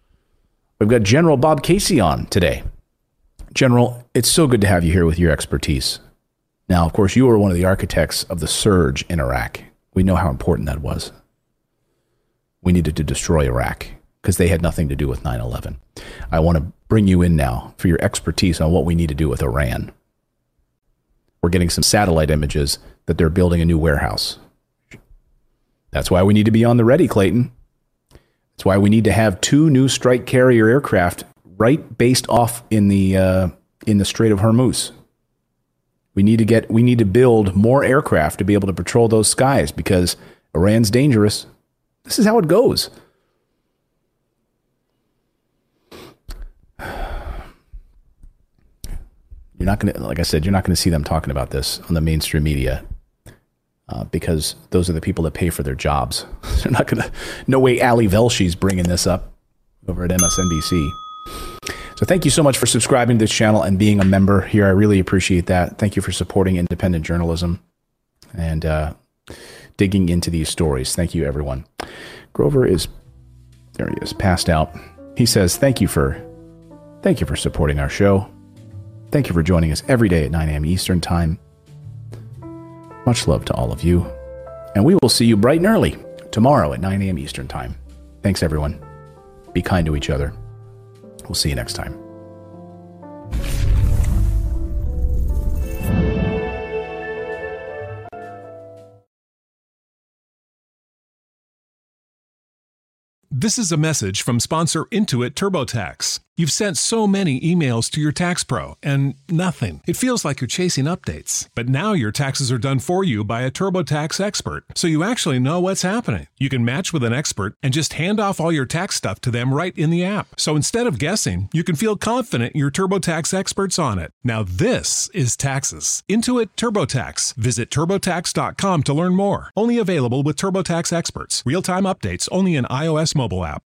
Bob Casey on today. General, it's so good to have you here with your expertise. Now, of course, you were one of the architects of the surge in Iraq. We know how important that was. We needed to destroy Iraq because they had nothing to do with 9/11. I want to bring you in now for your expertise on what we need to do with Iran. We're getting some satellite images that they're building a new warehouse. That's why we need to be on the ready, Clayton. That's why we need to have 2 new strike carrier aircraft right based off in the Strait of Hormuz. We need to build more aircraft to be able to patrol those skies because Iran's dangerous. This is how it goes. You're not going to, like I said, you're not going to see them talking about this on the mainstream media because those are the people that pay for their jobs. They're not going to, no way Ali Velshi's bringing this up over at MSNBC. So thank you so much for subscribing to this channel and being a member here. I really appreciate that. Thank you for supporting independent journalism and digging into these stories. Thank you, everyone. Grover there he is, passed out. He says, thank you for supporting our show. Thank you for joining us every day at 9 a.m. Eastern Time. Much love to all of you. And we will see you bright and early tomorrow at 9 a.m. Eastern Time. Thanks, everyone. Be kind to each other. We'll see you next time. This is a message from sponsor Intuit TurboTax. You've sent so many emails to your tax pro and nothing. It feels like you're chasing updates. But now your taxes are done for you by a TurboTax expert, so you actually know what's happening. You can match with an expert and just hand off all your tax stuff to them right in the app. So instead of guessing, you can feel confident your TurboTax expert's on it. Now this is taxes. Intuit TurboTax. Visit TurboTax.com to learn more. Only available with TurboTax experts. Real-time updates only in iOS mobile app.